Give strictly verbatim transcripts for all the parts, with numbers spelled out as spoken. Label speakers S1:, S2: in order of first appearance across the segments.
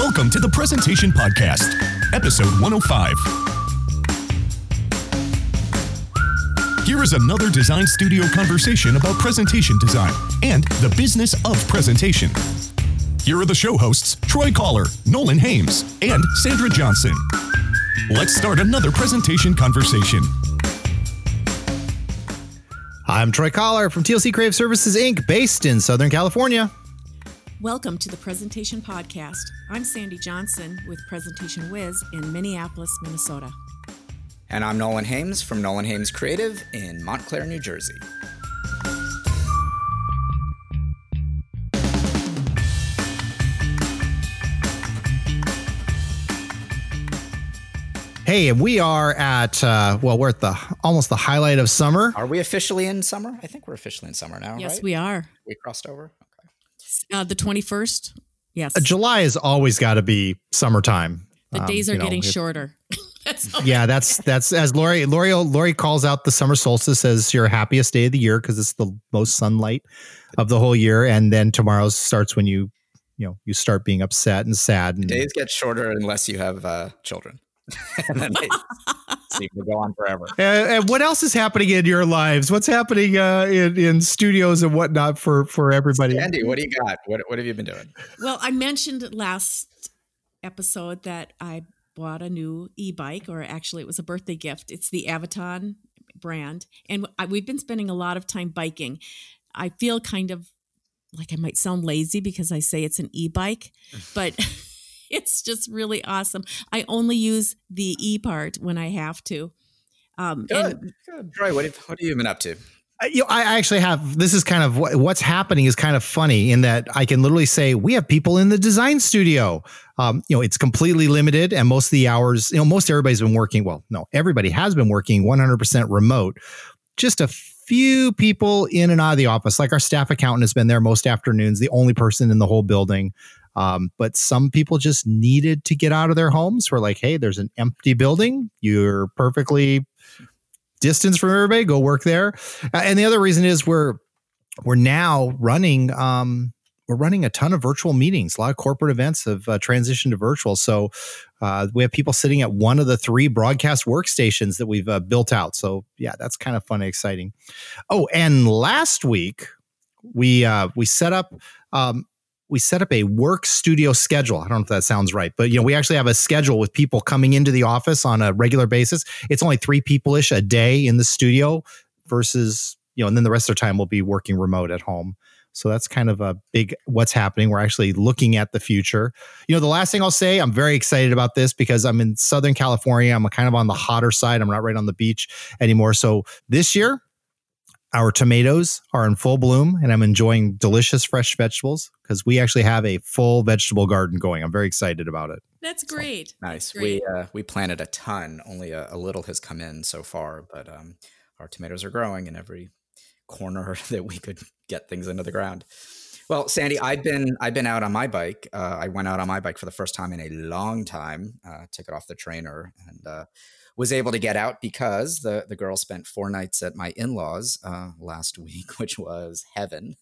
S1: Welcome to the Presentation Podcast, episode one oh five. Here is another design studio conversation about presentation design and the business of presentation. Here are the show hosts, Troy Collar, Nolan Hames, and Sandra Johnson. Let's start another presentation conversation.
S2: I'm Troy Collar from T L C Creative Services, Incorporated, based in Southern California.
S3: Welcome to the Presentation Podcast. I'm Sandy Johnson with Presentation Wiz in Minneapolis, Minnesota.
S4: And I'm Nolan Hames from Nolan Hames Creative in Montclair, New Jersey.
S2: Hey, and we are at, uh, well, we're at the almost the highlight of summer.
S4: Are we officially in summer? I think we're officially in summer now,
S3: Yes,
S4: right?
S3: we are.
S4: We crossed over? Okay.
S3: Uh, the twenty-first? Yes.
S2: Uh, July has always got to be summertime.
S3: The
S2: Um,
S3: days are
S2: you know,
S3: getting
S2: it-
S3: shorter. That's all.
S2: Yeah, that's that's as Lori Lori Lori calls out the summer solstice as your happiest day of the year because it's the most sunlight of the whole year, and then tomorrow starts when you you know you start being upset and sad. And
S4: Days get shorter unless you have uh, children. And then they seem to go on forever.
S2: And, and what else is happening in your lives? What's happening uh, in in studios and whatnot for for everybody?
S4: Andy, what do you got? What What have you been doing?
S3: Well, I mentioned last episode that I bought a new e-bike, or actually it was a birthday gift. It's the Aviton brand. And I, we've been spending a lot of time biking. I feel kind of like I might sound lazy because I say it's an e-bike, but it's just really awesome. I only use the E part when I have to. Um,
S4: Good.
S3: and
S4: Good. Troy, what have, what have you been up to?
S2: Uh, You know, I actually have, this is kind of what, what's happening is kind of funny in that I can literally say, we have people in the design studio. Um, you know, it's completely limited and most of the hours, you know, most everybody's been working. Well, no, everybody has been working one hundred percent remote. Just a few people in and out of the office, like our staff accountant has been there most afternoons, the only person in the whole building. Um, but some people just needed to get out of their homes. We're like, hey, there's an empty building. You're perfectly distance from everybody, go work there. Uh, and the other reason is we're we're now running um, we're running a ton of virtual meetings. A lot of corporate events have uh, transitioned to virtual. So uh, we have people sitting at one of the three broadcast workstations that we've uh, built out. So yeah, that's kind of fun and exciting. Oh, and last week we uh, we set up. Um, We set up a work studio schedule. I don't know if that sounds right, but you know, we actually have a schedule with people coming into the office on a regular basis. It's only three people-ish a day in the studio versus, you know, and then the rest of the time we'll be working remote at home. So that's kind of a big what's happening. We're actually looking at the future. You know, the last thing I'll say, I'm very excited about this because I'm in Southern California. I'm kind of on the hotter side. I'm not right on the beach anymore. So this year, our tomatoes are in full bloom and I'm enjoying delicious fresh vegetables because we actually have a full vegetable garden going. I'm very excited about it.
S3: that's great.
S4: So, nice.
S3: That's great.
S4: We uh, we planted a ton. Only a, a little has come in so far, but um, our tomatoes are growing in every corner that we could get things into the ground. Well, Sandy, I've been I've been out on my bike. Uh, I went out on my bike for the first time in a long time. Uh, took it off the trainer and uh, was able to get out because the the girl spent four nights at my in-laws uh, last week, which was heaven.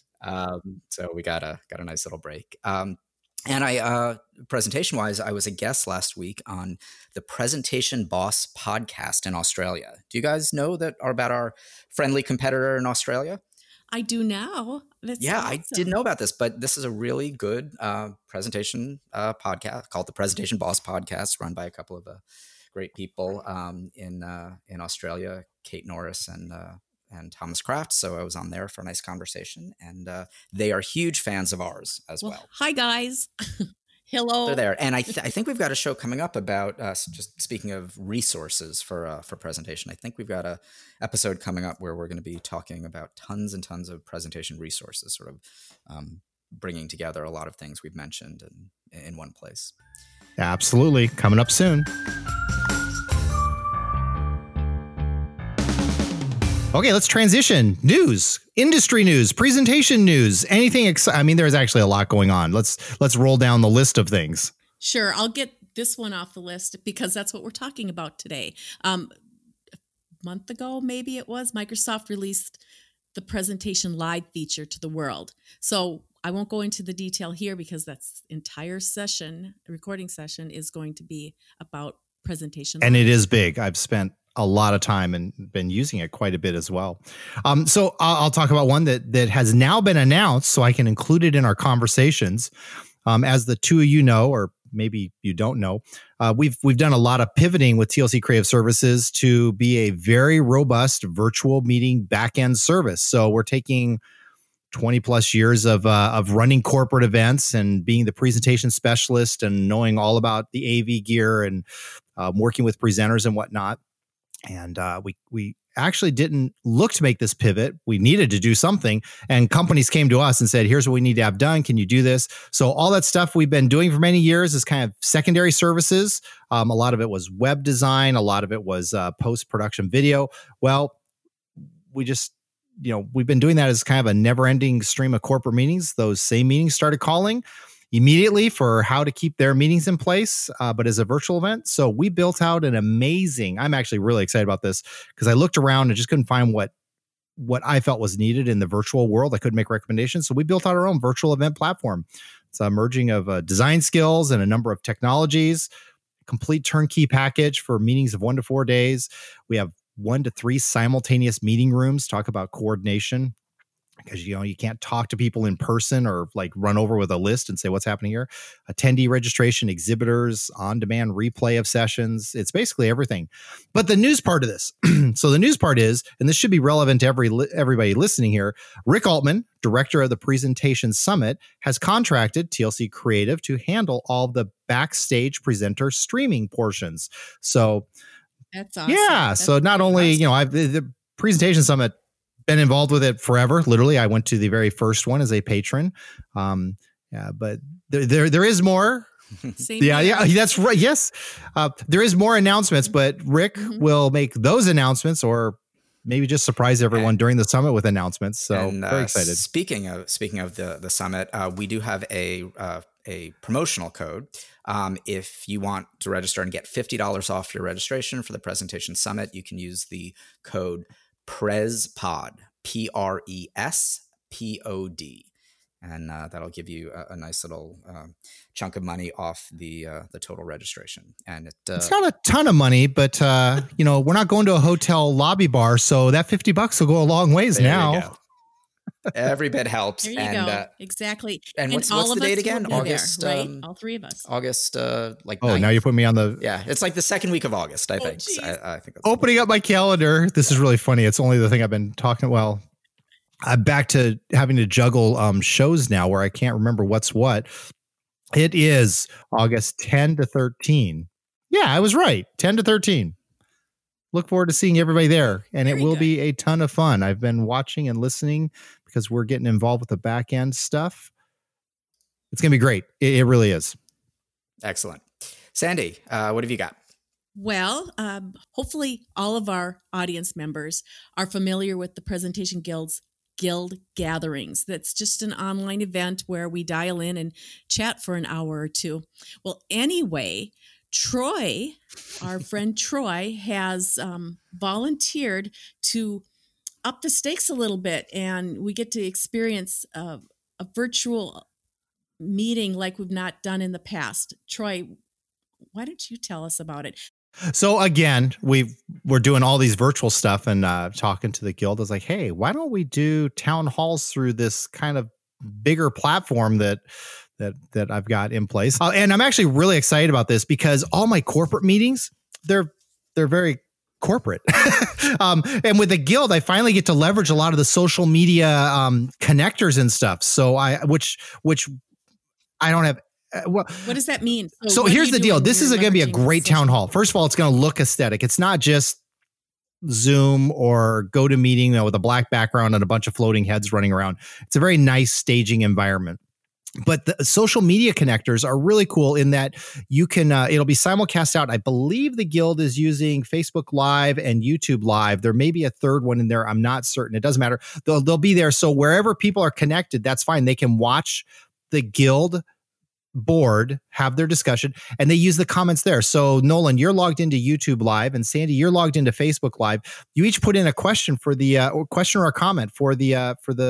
S4: Um, so we got a got a nice little break. Um, and I, uh, presentation wise, I was a guest last week on the Presentation Boss podcast in Australia. Do you guys know that about our friendly competitor in Australia?
S3: I do now. That's
S4: Yeah,
S3: awesome.
S4: I didn't know about this, but this is a really good uh, presentation uh, podcast called the Presentation Boss Podcast, run by a couple of uh, great people um, in uh, in Australia, Kate Norris and uh, and Thomas Kraft. So I was on there for a nice conversation, and uh, they are huge fans of ours as well.
S3: Well, hi guys. Hello.
S4: They're there, and I, th- I think we've got a show coming up about uh, just speaking of resources for uh, for presentation. I think we've got a episode coming up where we're going to be talking about tons and tons of presentation resources, sort of um, bringing together a lot of things we've mentioned in, in one place.
S2: Absolutely. Coming up soon. Okay, let's transition. News, industry news, presentation news, anything exciting. I mean, there's actually a lot going on. Let's let's roll down the list of things.
S3: Sure, I'll get this one off the list because that's what we're talking about today. Um, a month ago, maybe it was, Microsoft released the Presentation Live feature to the world. So I won't go into the detail here because that's entire session, recording session is going to be about presentation.
S2: And it is big. I've spent a lot of time and been using it quite a bit as well. Um, so I'll, I'll talk about one that that has now been announced, so I can include it in our conversations. Um, as the two of you know, or maybe you don't know, uh, we've we've done a lot of pivoting with T L C Creative Services to be a very robust virtual meeting backend service. So we're taking twenty plus years of uh, of running corporate events and being the presentation specialist and knowing all about the A V gear and um, working with presenters and whatnot. And uh, we we actually didn't look to make this pivot. We needed to do something, and companies came to us and said, "Here's what we need to have done. Can you do this?" So all that stuff we've been doing for many years is kind of secondary services. Um, a lot of it was web design. A lot of it was uh, post production video. Well, we just you know we've been doing that as kind of a never ending stream of corporate meetings. Those same meetings started calling immediately for how to keep their meetings in place, uh, but as a virtual event. So we built out an amazing, I'm actually really excited about this because I looked around and just couldn't find what what I felt was needed in the virtual world. I couldn't make recommendations. So we built out our own virtual event platform. It's a merging of uh, design skills and a number of technologies, complete turnkey package for meetings of one to four days. We have one to three simultaneous meeting rooms, talk about coordination. Because, you know, you can't talk to people in person or like run over with a list and say what's happening here. Attendee registration, exhibitors, on-demand replay of sessions. It's basically everything. But the news part of this. So the news part is, and this should be relevant to every everybody listening here, Rick Altman, director of the Presentation Summit, has contracted T L C Creative to handle all the backstage presenter streaming portions. So
S3: that's awesome.
S2: Yeah.
S3: That's
S2: so not only,
S3: awesome.
S2: you know, I've the, the Presentation Summit, been involved with it forever. Literally, I went to the very first one as a patron. Um, yeah, but there, there, there is more.
S3: Same
S2: yeah,
S3: here.
S2: yeah, that's right. Yes, uh, there is more announcements, but Rick
S3: Mhm.
S2: will make those announcements, or maybe just surprise everyone
S4: And-
S2: during the summit with announcements. So
S4: And, uh,
S2: very excited.
S4: Speaking of speaking of the the summit, uh, we do have a uh, a promotional code. Um, if you want to register and get fifty dollars off your registration for the Presentation Summit, you can use the code PresPod, P R E S P O D. And uh, that'll give you a, a nice little uh, chunk of money off the uh, the total registration. And it uh,
S2: It's not a ton of money, but uh, you know, we're not going to a hotel lobby bar, so that fifty bucks will go a long ways
S4: there you
S2: now.
S4: go. Every bit helps.
S3: There you
S4: and,
S3: go.
S4: Uh,
S3: exactly.
S4: and what's-
S3: all
S4: what's
S3: of
S4: the date
S3: us
S4: again?
S3: will be there,
S4: August,
S3: right?
S4: um,
S3: All three of us.
S4: August, uh, like
S2: Oh,
S4: ninth.
S2: now you put me on the
S4: Yeah, it's like the second week of August, I
S3: Oh,
S4: think.
S3: geez.
S4: I, I think that's
S2: opening up my calendar. This is really funny. It's only the thing I've been talking. Well, I'm back to having to juggle um, shows now where I can't remember what's what. It is August ten to thirteen. Yeah, I was right. ten to thirteen. Look forward to seeing everybody there. And
S3: Very
S2: it will
S3: good.
S2: be a ton of fun. I've been watching and listening because we're getting involved with the back end stuff. It's going to be great. It, it really is.
S4: excellent. Sandy, uh, what have you got?
S3: Well, um, hopefully all of our audience members are familiar with the Presentation Guild's Guild Gatherings. That's just an online event where we dial in and chat for an hour or two. Well, anyway, Troy, our friend Troy, has um, volunteered to up the stakes a little bit, and we get to experience a, a virtual meeting like we've not done in the past. Troy, why don't you tell us about it?
S2: So again, we we're doing all these virtual stuff and uh, talking to the guild. I was like, hey, why don't we do town halls through this kind of bigger platform that that that I've got in place? Uh, and I'm actually really excited about this because all my corporate meetings, they're they're very corporate. um, and with the guild, I finally get to leverage a lot of the social media um, connectors and stuff. So I which which I don't have. Uh, well,
S3: What does that mean?
S2: so
S3: what do
S2: here's
S3: you
S2: the
S3: do
S2: deal.
S3: when
S2: This is
S3: you're
S2: going to be a
S3: leveraging
S2: great
S3: social-
S2: town hall. First of all, it's going to look aesthetic. It's not just Zoom or GoToMeeting, you know, with a black background and a bunch of floating heads running around. It's a very nice staging environment. But the social media connectors are really cool in that you can, uh, it'll be simulcast out. I believe the guild is using Facebook Live and YouTube Live. There may be a third one in there. I'm not certain. It doesn't matter. They'll, they'll be there. So wherever people are connected, that's fine. They can watch the guild board, have their discussion, and they use the comments there. So Nolan, you're logged into YouTube Live, and Sandy, you're logged into Facebook Live. You each put in a question for the uh, or question or a comment for the uh, for the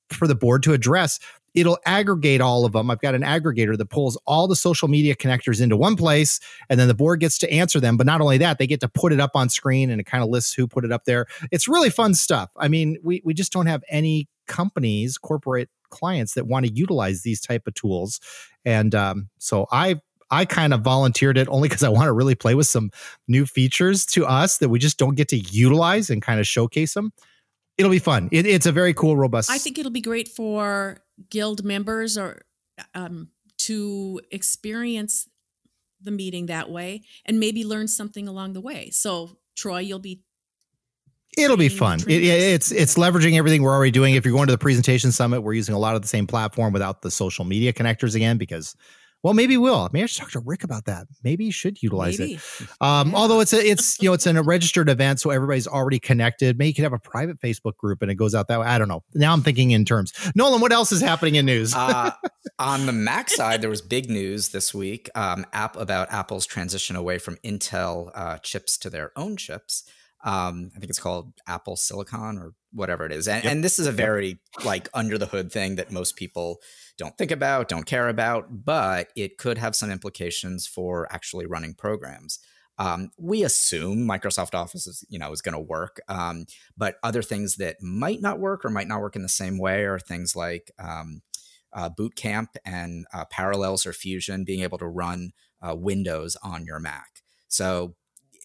S2: for the board to address. It'll aggregate all of them. I've got an aggregator that pulls all the social media connectors into one place, and then the board gets to answer them. But not only that, they get to put it up on screen, and it kind of lists who put it up there. It's really fun stuff. I mean, we we just don't have any companies, corporate clients that want to utilize these type of tools. And um, so I I kind of volunteered it only because I want to really play with some new features to us that we just don't get to utilize and kind of showcase them. It'll be fun. It, it's a very cool, robust.
S3: I think it'll be great for guild members or um, to experience the meeting that way and maybe learn something along the way. So, Troy, you'll be.
S2: It'll be fun. It, it's it's leveraging everything we're already doing. If you're going to the presentation summit, we're using a lot of the same platform without the social media connectors again, because, well, maybe we'll. Maybe I should talk to Rick about that. Maybe you should utilize maybe. it. Um, yeah. Although it's a, it's you know it's in a registered event, so everybody's already connected. Maybe you could have a private Facebook group and it goes out that way. I don't know. Now I'm thinking in terms. Nolan, what else is happening in news?
S4: uh, on the Mac side, there was big news this week. Um, app about Apple's transition away from Intel uh, chips to their own chips. Um, I think it's called Apple Silicon or whatever it is. And, yep. and this is a very like under the hood thing that most people don't think about, don't care about, but it could have some implications for actually running programs. Um, we assume Microsoft Office is, you know, is going to work, um, but other things that might not work or might not work in the same way are things like um, uh, Boot Camp and uh, Parallels or Fusion being able to run uh, Windows on your Mac. So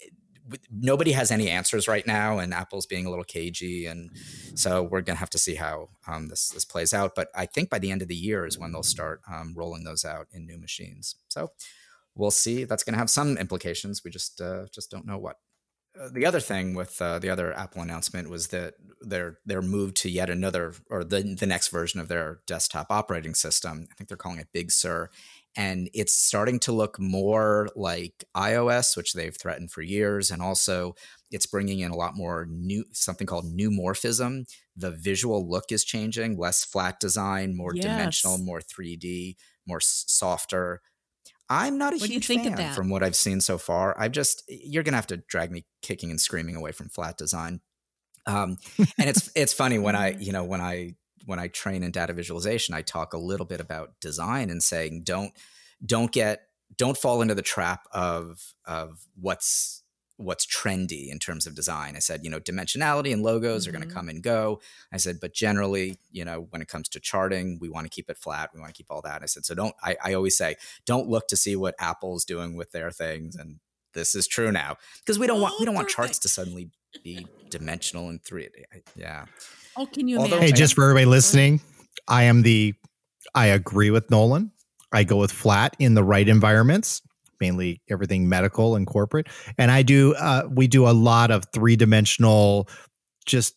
S4: nobody has any answers right now, and Apple's being a little cagey, and so we're gonna have to see how um, this this plays out. But I think by the end of the year is when they'll start um, rolling those out in new machines. So we'll see. That's going to have some implications. We just uh, just don't know what. Uh, the other thing with uh, the other Apple announcement was that their their move to yet another or the the next version of their desktop operating system. I think they're calling it Big Sur. And it's starting to look more like iOS, which they've threatened for years. And also it's bringing in a lot more new, something called neumorphism. The visual look is changing, less flat design, more yes. dimensional, more three D, more s- softer. I'm not a
S3: what
S4: huge
S3: do you think
S4: fan
S3: of that?
S4: From what I've seen so far. I've just, you're going to have to drag me kicking and screaming away from flat design. Um, and it's, it's funny when I, you know, when I, when I train in data visualization, I talk a little bit about design and saying, don't, don't get, don't fall into the trap of, of what's, what's trendy in terms of design. I said, you know, dimensionality and logos mm-hmm. are going to come and go. I said, but generally, you know, when it comes to charting, we want to keep it flat. We want to keep all that. I said, so don't, I, I always say, don't look to see what Apple's doing with their things. And this is true now because we don't want, we don't want charts to suddenly be dimensional in three D. Yeah.
S3: Oh, can you
S2: Although, hey, just for everybody listening, I am the, I agree with Nolan. I go with flat in the right environments, mainly everything medical and corporate. And I do, uh, we do a lot of three-dimensional, just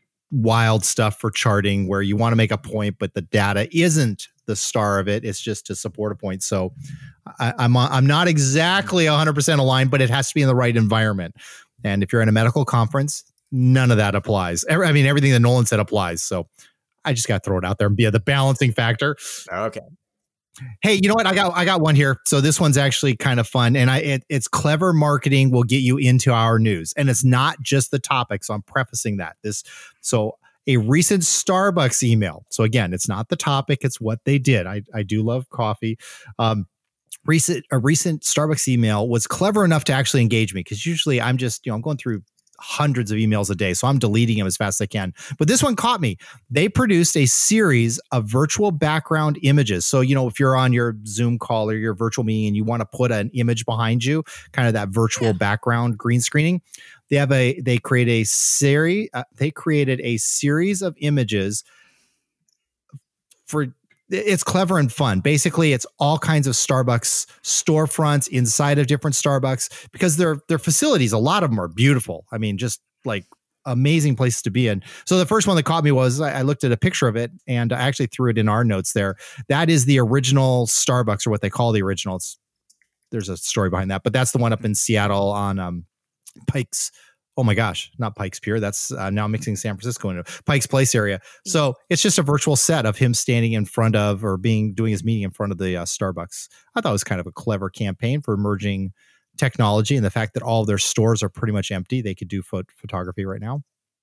S2: wild stuff for charting where you want to make a point, but the data isn't the star of it. It's just to support a point. So I, I'm, I'm not exactly one hundred percent aligned, but it has to be in the right environment. And if you're in a medical conference, none of that applies. I mean, everything that Nolan said applies. So I just got to throw it out there and be the balancing factor.
S4: Okay.
S2: Hey, you know what? I got I got one here. So this one's actually kind of fun. And I it, it's clever marketing will get you into our news. And it's not just the topic. So I'm prefacing that. This so a recent Starbucks email. So again, it's not the topic, it's what they did. I, I do love coffee. Um recent a recent Starbucks email was clever enough to actually engage me, because usually I'm just, you know, I'm going through hundreds of emails a day. So I'm deleting them as fast as I can. But this one caught me. They produced a series of virtual background images. So, you know, if you're on your Zoom call or your virtual meeting and you want to put an image behind you, kind of that virtual yeah. background green screening, they have a, they create a series, uh, they created a series of images for, it's clever and fun. Basically, it's all kinds of Starbucks storefronts inside of different Starbucks, because their their facilities, a lot of them are beautiful. I mean, just like amazing places to be in. So the first one that caught me was I, I looked at a picture of it, and I actually threw it in our notes there. That is the original Starbucks, or what they call the original. It's, there's a story behind that, but that's the one up in Seattle on um, Pikes. Oh my gosh, not Pikes Pier. That's uh, now mixing San Francisco into Pikes Place area. So it's just a virtual set of him standing in front of, or being doing his meeting in front of the uh, Starbucks. I thought it was kind of a clever campaign for emerging technology, and the fact that all of their stores are pretty much empty. They could do pho- photography right now.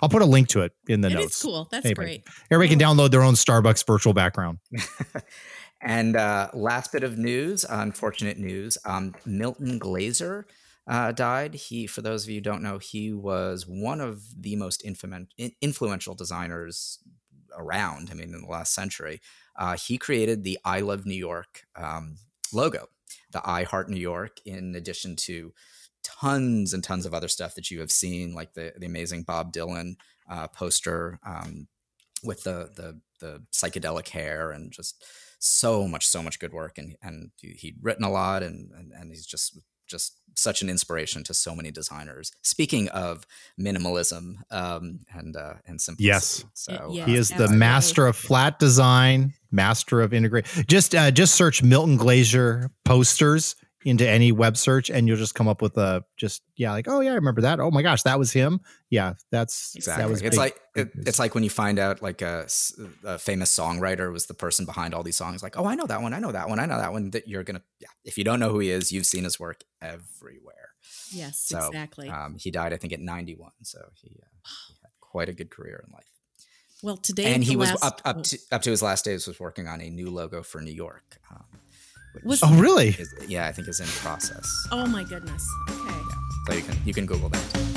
S2: I'll put a link to it in the
S3: It
S2: notes.
S3: is cool. That's
S2: Anybody-
S3: great.
S2: Everybody can download their own Starbucks virtual background.
S4: And uh, last bit of news, unfortunate news, um, Milton Glaser uh, died. He, for those of you who don't know, he was one of the most influent, influential designers around, I mean, in the last century. Uh, he created the I Love New York um, logo, the I Heart New York, in addition to tons and tons of other stuff that you have seen, like the, the amazing Bob Dylan uh, poster um, with the, the the psychedelic hair, and just so much, so much good work. And and he'd written a lot, and and, and he's just just such an inspiration to so many designers. Speaking of minimalism um, and uh, and simplicity,
S2: Yes.
S4: so
S3: Yeah.
S4: uh,
S2: He is the
S3: absolutely.
S2: master of flat design, master of integrate. Just uh, just search Milton Glaser posters into any web search, and you'll just come up with a just yeah, like, oh yeah, I remember that. Oh my gosh, that was him. Yeah, that's
S4: exactly.
S2: that was
S4: It's
S2: big,
S4: like
S2: big
S4: it,
S2: news.
S4: it's like when you find out like a, s- a famous songwriter was the person behind all these songs. Like, oh, I know that one. I know that one. I know that one. That you're gonna yeah. If you don't know who he is, you've seen his work everywhere.
S3: Yes,
S4: So
S3: exactly.
S4: um, he died, I think, at ninety-one. So he, uh, he had quite a good career in life.
S3: Well, today
S4: And
S3: the
S4: he was
S3: last-
S4: up up to, up to his last days was working on a new logo for New York. Um, which
S3: Was-
S2: Oh really?
S4: is, yeah, I think is in process.
S3: Oh my goodness. Okay.
S4: So you can you can Google that too.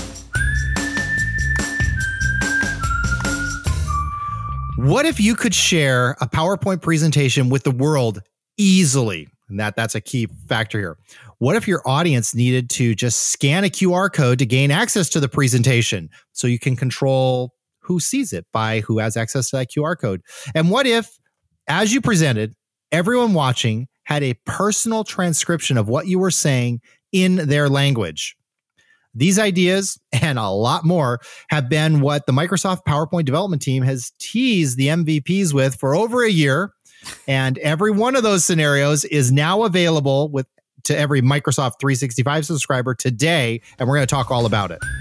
S2: What if you could share a PowerPoint presentation with the world easily? And that that's a key factor here. What if your audience needed to just scan a Q R code to gain access to the presentation so you can control who sees it by who has access to that Q R code? And what if, as you presented, everyone watching had a personal transcription of what you were saying in their language? These ideas and a lot more have been what the Microsoft PowerPoint development team has teased the M V Ps with for over a year. And every one of those scenarios is now available with to every Microsoft three sixty-five subscriber today. And we're going to talk all about it.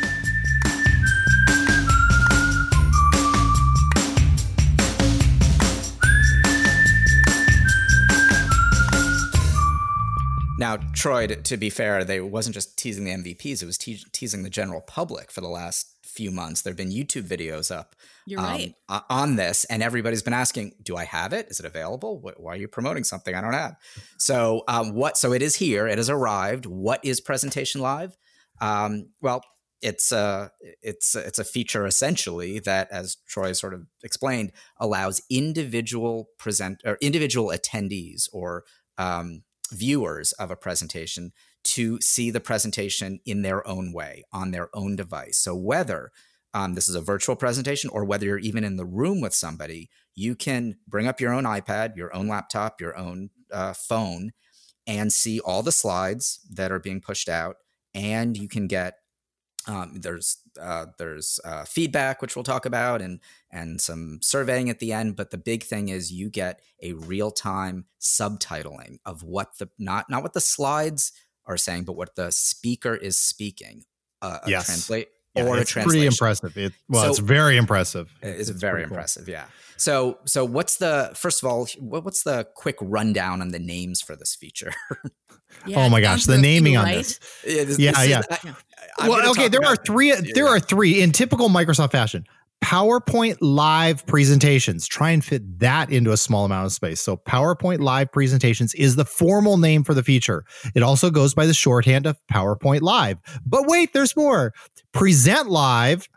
S4: Now, Troy, to, to be fair, they wasn't just teasing the M V Ps; it was te- teasing the general public for the last few months. There have been YouTube videos up
S3: You're
S4: um,
S3: right.
S4: o- on this, and everybody's been asking, "Do I have it? Is it available? Wh- Why are you promoting something I don't have?" So, um, what? So it is here. It has arrived. What is Presentation Live? Um, well, it's a it's a, it's a feature essentially that, as Troy sort of explained, allows individual present or individual attendees or um, viewers of a presentation to see the presentation in their own way on their own device. So whether um, this is a virtual presentation or whether you're even in the room with somebody, you can bring up your own iPad, your own laptop, your own uh, phone, and see all the slides that are being pushed out. And you can get um, there's uh, there's uh, feedback, which we'll talk about, and and some surveying at the end. But the big thing is you get a real time subtitling of what the not not what the slides are saying, but what the speaker is speaking. Uh, a
S2: Yes.
S4: translate
S2: Yeah,
S4: or a
S2: it's
S4: translation.
S2: pretty impressive. It, well,
S4: So-
S2: it's very impressive.
S4: It's,
S2: It's
S4: very
S2: pretty cool.
S4: impressive, yeah. So, so what's the first of all? What, what's the quick rundown on the names for this feature?
S3: Yeah,
S2: Oh my
S3: I've
S2: gosh,
S3: gone
S2: the
S3: through a
S2: naming
S3: few,
S2: on
S3: right?
S2: this.
S4: yeah, this,
S2: Yeah,
S4: this is-
S2: yeah.
S4: I- I'm
S2: Well,
S4: gonna
S2: okay,
S4: talk
S2: there are
S4: about-
S2: three.
S4: yeah,
S2: There
S4: yeah.
S2: are three in typical Microsoft fashion. PowerPoint Live presentations. Try and fit that into a small amount of space. So PowerPoint Live presentations is the formal name for the feature. It also goes by the shorthand of PowerPoint Live. But wait, there's more. Present Live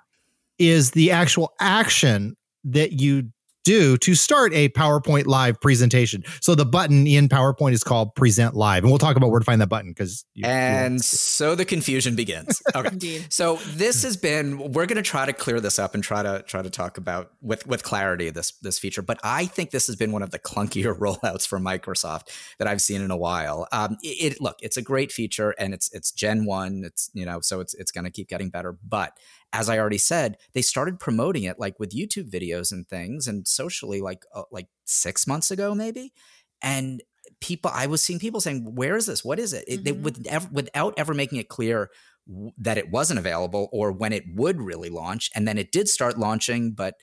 S2: is the actual action that you do to start a PowerPoint Live presentation. So the button in PowerPoint is called Present Live. And we'll talk about where to find that button because you, you
S4: And
S2: won't-
S4: so the confusion begins. Okay.
S3: Indeed.
S4: So this has been we're going to try to clear this up and try to try to talk about with with clarity this this feature, but I think this has been one of the clunkier rollouts for Microsoft that I've seen in a while. Um it, it look, it's a great feature and it's it's Gen one, it's you know, so it's it's going to keep getting better, but as I already said, they started promoting it like with YouTube videos and things and socially like uh, like six months ago maybe. And people, I was seeing people saying, "Where is this? What is it?" it they,
S3: Mhm.
S4: with, ev- without ever making it clear w- that it wasn't available or when it would really launch. And then it did start launching, but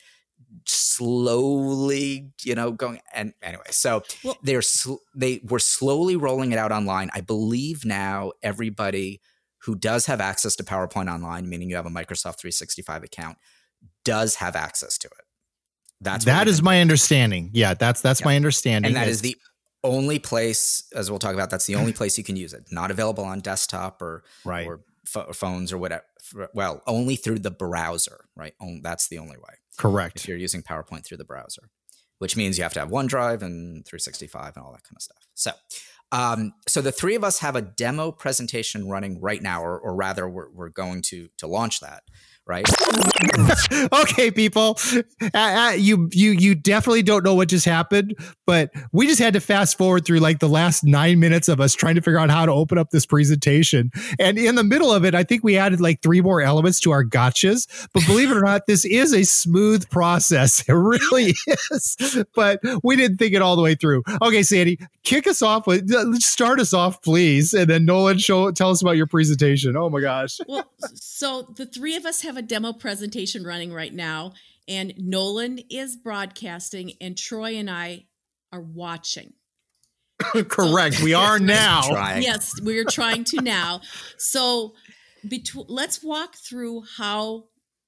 S4: slowly, you know, going. And anyway, so
S3: Well-
S4: they're sl- they were slowly rolling it out online. I believe now everybody who does have access to PowerPoint Online, meaning you have a Microsoft three sixty-five account, does have access to it. That's
S2: that is my understanding. Yeah, that's that's yeah. my understanding.
S4: And that is the only place, as we'll talk about, that's the only place you can use it. Not available on desktop or
S2: right.
S4: or f- phones or whatever. Well, only through the browser, right? That's the only way.
S2: Correct.
S4: If you're using PowerPoint through the browser, which means you have to have OneDrive and three sixty-five and all that kind of stuff. So, um, so the three of us have a demo presentation running right now, or, or rather, we're we're going to to launch that. Right.
S2: Okay, people, uh, uh, you you you definitely don't know what just happened, but we just had to fast forward through like the last nine minutes of us trying to figure out how to open up this presentation. And in the middle of it, I think we added like three more elements to our gotchas. But believe it or not, this is a smooth process. It really is. But we didn't think it all the way through. Okay, Sandy, kick us off with start us off, please, and then Nolan, show tell us about your presentation. Oh my gosh.
S3: Well, so the three of us have a demo presentation running right now, and Nolan is broadcasting and Troy and I are watching.
S2: Correct. So, we are now.
S4: Trying.
S3: Yes, we're trying to now. So between, let's walk through how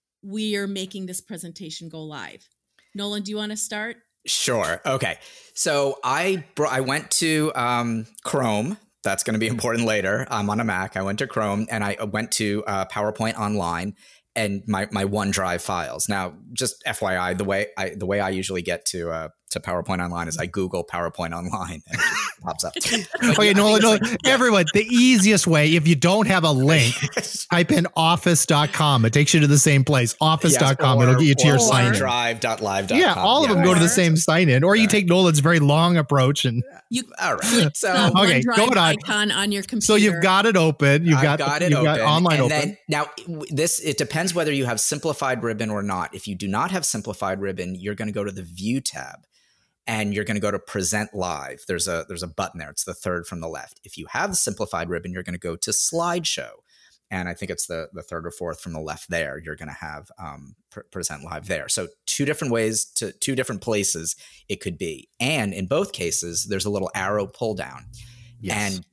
S3: we are making this presentation go live. Nolan, do you want to start?
S4: Sure. Okay. So I br- I went to um, Chrome. That's going to be important later. I'm on a Mac. I went to Chrome and I went to uh, PowerPoint Online and my my OneDrive files. Now, just F Y I, the way I the way I usually get to uh, to PowerPoint Online is I Google PowerPoint Online and it just pops up.
S2: Okay, yeah, no, no, like, everyone, the easiest way, if you don't have a link, type in office dot com. It takes you to the same place, office dot com. Yes, or, It'll get you to your sign in.
S4: OneDrive dot live dot com.
S2: Yeah, all of them yeah, go to the same sign in. Or you take Nolan's very long approach and
S3: you
S4: all right. So
S2: okay, go on.
S3: Icon on your computer.
S2: So you've got it open. You've got,
S4: got
S2: the,
S4: it
S2: you've
S4: open.
S2: Got online
S4: and
S2: open.
S4: Then, now this it depends whether you have simplified ribbon or not. If you do not have simplified ribbon, you're going to go to the View tab. And you're going to go to Present Live. There's a there's a button there. It's the third from the left. If you have the simplified ribbon, you're going to go to Slideshow. And I think it's the, the third or fourth from the left there. You're going to have um, pre- Present Live there. So two different ways to two different places it could be. And in both cases, there's a little arrow pull down.
S2: Yes.
S4: And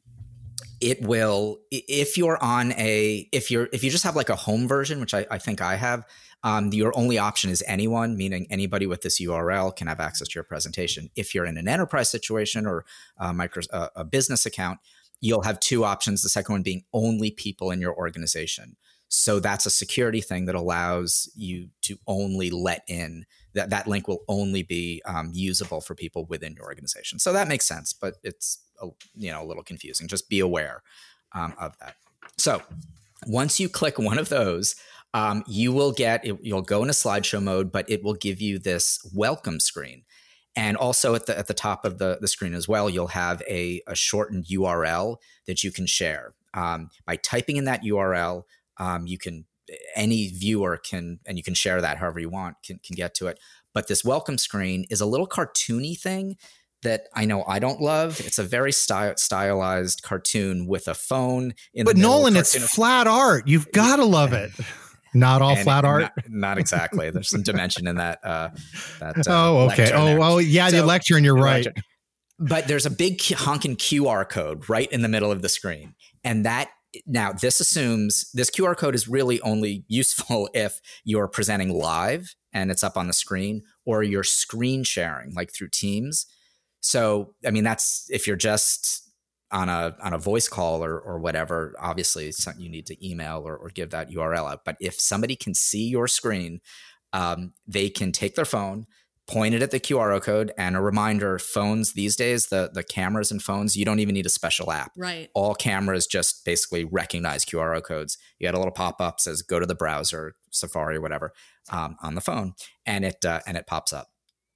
S4: it will, if you're on a, if you're, if you just have like a home version, which I, I think I have, um, your only option is anyone, meaning anybody with this U R L can have access to your presentation. If you're in an enterprise situation or a, micro, a, a business account, you'll have two options. The second one being only people in your organization. So that's a security thing that allows you to only let in that that link will only be um, usable for people within your organization. So that makes sense, but it's a, you know a little confusing. Just be aware um, of that. So once you click one of those, um, you will get it, you'll go into slideshow mode, but it will give you this welcome screen. And also at the at the top of the, the screen as well, you'll have a, a shortened U R L that you can share. Um, by typing in that U R L, um, you can any viewer can and you can share that however you want can can get to it. But this welcome screen is a little cartoony thing that I know I don't love. It's a very sty- stylized cartoon with a phone in
S2: but
S4: the middle.
S2: But Nolan, it's flat art. You've got to love it. Not all and flat art.
S4: Not, not exactly. There's some dimension in that. Uh, that uh,
S2: oh, okay. Oh, oh, yeah. So, the lecture, and you're right. Lecture.
S4: But there's a big honking Q R code right in the middle of the screen, and that now this assumes this Q R code is really only useful if you're presenting live and it's up on the screen, or you're screen sharing like through Teams. So, I mean, that's if you're just on a on a voice call or or whatever, obviously you need to email or, or give that U R L out. But if somebody can see your screen, um, they can take their phone, point it at the Q R code, and a reminder, phones these days, the, the cameras in phones, you don't even need a special app.
S3: Right.
S4: All cameras just basically recognize Q R codes. You get a little pop-up says, go to the browser, Safari, whatever, um, on the phone, and it uh, and it pops up.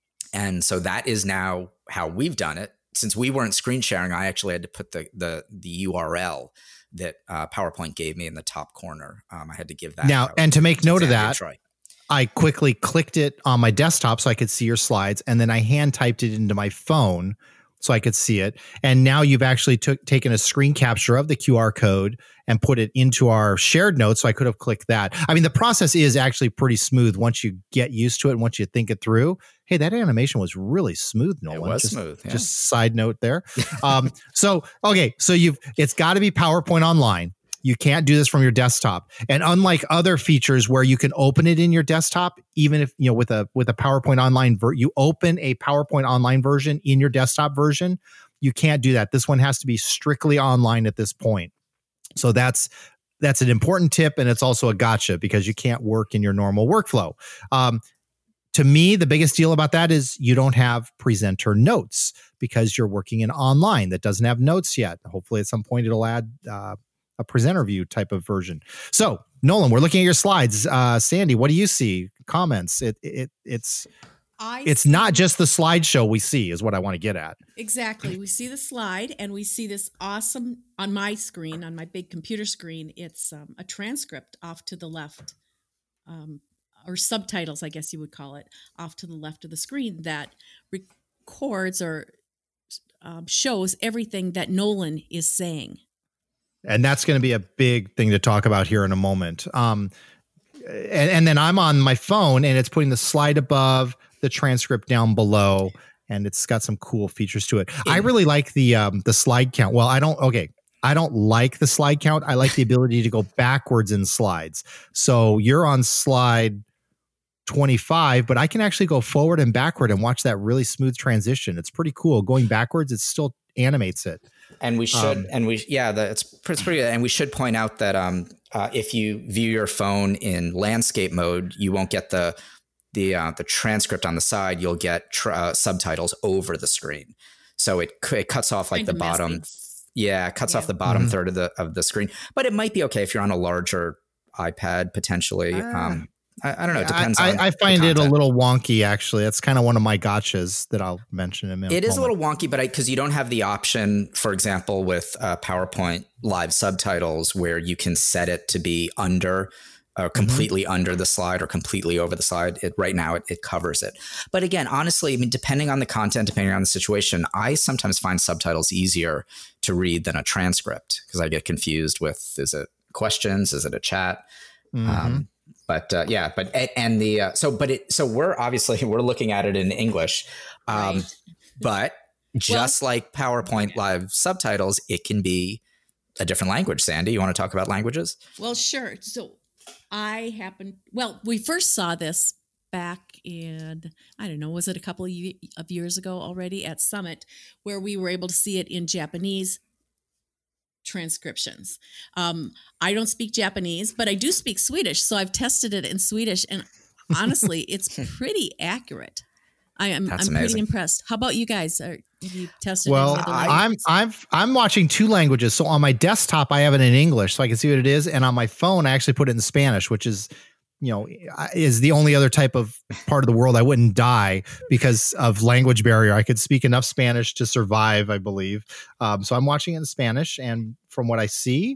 S4: And so that is now how we've done it. Since we weren't screen sharing, I actually had to put the the the U R L that uh, PowerPoint gave me in the top corner. Um, I had to give that
S2: now,
S4: out.
S2: And to make note of that,
S4: Troy.
S2: I quickly clicked it on my desktop so I could see your slides, and then I hand typed it into my phone so I could see it. And now you've actually took taken a screen capture of the Q R code and put it into our shared notes, so I could have clicked that. I mean, the process is actually pretty smooth once you get used to it and once you think it through. Hey, that animation was really smooth, Nolan.
S4: It was
S2: just,
S4: smooth. Yeah.
S2: Just side note there. um, so, okay, so you've it's got to be PowerPoint Online. You can't do this from your desktop. And unlike other features where you can open it in your desktop, even if, you know, with a with a PowerPoint Online, ver- you open a PowerPoint Online version in your desktop version, you can't do that. This one has to be strictly online at this point. So that's that's an important tip, and it's also a gotcha because you can't work in your normal workflow. Um, to me, the biggest deal about that is you don't have presenter notes because you're working in online that doesn't have notes yet. Hopefully at some point it'll add uh, a presenter view type of version. So Nolan, we're looking at your slides. Uh, Sandy, what do you see? Comments. It it it's
S3: I
S2: it's
S3: see,
S2: not just the slideshow we see is what I want to get at.
S3: Exactly. We see the slide and we see this awesome on my screen, on my big computer screen. It's um, a transcript off to the left. Um, or subtitles, I guess you would call it, off to the left of the screen that records or um, shows everything that Nolan is saying.
S2: And that's going to be a big thing to talk about here in a moment. Um, and, and then I'm on my phone and it's putting the slide above, the transcript down below, and it's got some cool features to it. I really like the um, the slide count. Well, I don't, okay. I don't like the slide count. I like the ability to go backwards in slides. So you're on slide twenty-five, but I can actually go forward and backward and watch that really smooth transition. It's pretty cool. Going backwards, it still animates it.
S4: And we should,
S2: Um,
S4: and we, yeah, the, it's, it's pretty good. And we should point out that um, uh, if you view your phone in landscape mode, you won't get the the uh, the transcript on the side. You'll get tr- uh, subtitles over the screen. So it it cuts off like
S3: Kind
S4: the
S3: of
S4: bottom.
S3: messy.
S4: Yeah, it cuts
S3: Yeah.
S4: off the bottom
S2: Mhm.
S4: third of the of the screen. But it might be okay if you're on a larger iPad potentially.
S2: Ah.
S4: Um, I, I don't know. It depends.
S2: I,
S4: on
S2: I, I find
S4: the
S2: it a
S4: content.
S2: little wonky, actually. That's kind of one of my gotchas that I'll mention in a minute.
S4: It is a little wonky, but because you don't have the option, for example, with uh, PowerPoint live subtitles, where you can set it to be under, uh, completely mm-hmm. under the slide or completely over the slide. It, right now, it, it covers it. But again, honestly, I mean, depending on the content, depending on the situation, I sometimes find subtitles easier to read than a transcript because I get confused with, is it questions? Is it a chat?
S2: Mm-hmm.
S4: Um, But uh, yeah, but and the uh, so but it so we're obviously we're looking at it in English, um,
S3: Right.
S4: but just well, like PowerPoint live subtitles, it can be a different language. Sandy, you want to talk about languages?
S3: Well, sure. So I happened. Well, we first saw this back in I don't know, was it a couple of, ye- of years ago already at Summit, where we were able to see it in Japanese transcriptions. Um, I don't speak Japanese, but I do speak Swedish. So I've tested it in Swedish, and honestly, it's pretty accurate. I am
S4: That's
S3: I'm
S4: amazing.
S3: pretty impressed. How about you guys? Are have you tested
S2: Well,
S3: any other
S2: I'm
S3: languages?
S2: I'm I'm watching two languages. So on my desktop, I have it in English, so I can see what it is, and on my phone, I actually put it in Spanish, which is, you know, is the only other type of part of the world I wouldn't die because of language barrier. I could speak enough Spanish to survive, I believe. Um, so I'm watching it in Spanish, and from what I see,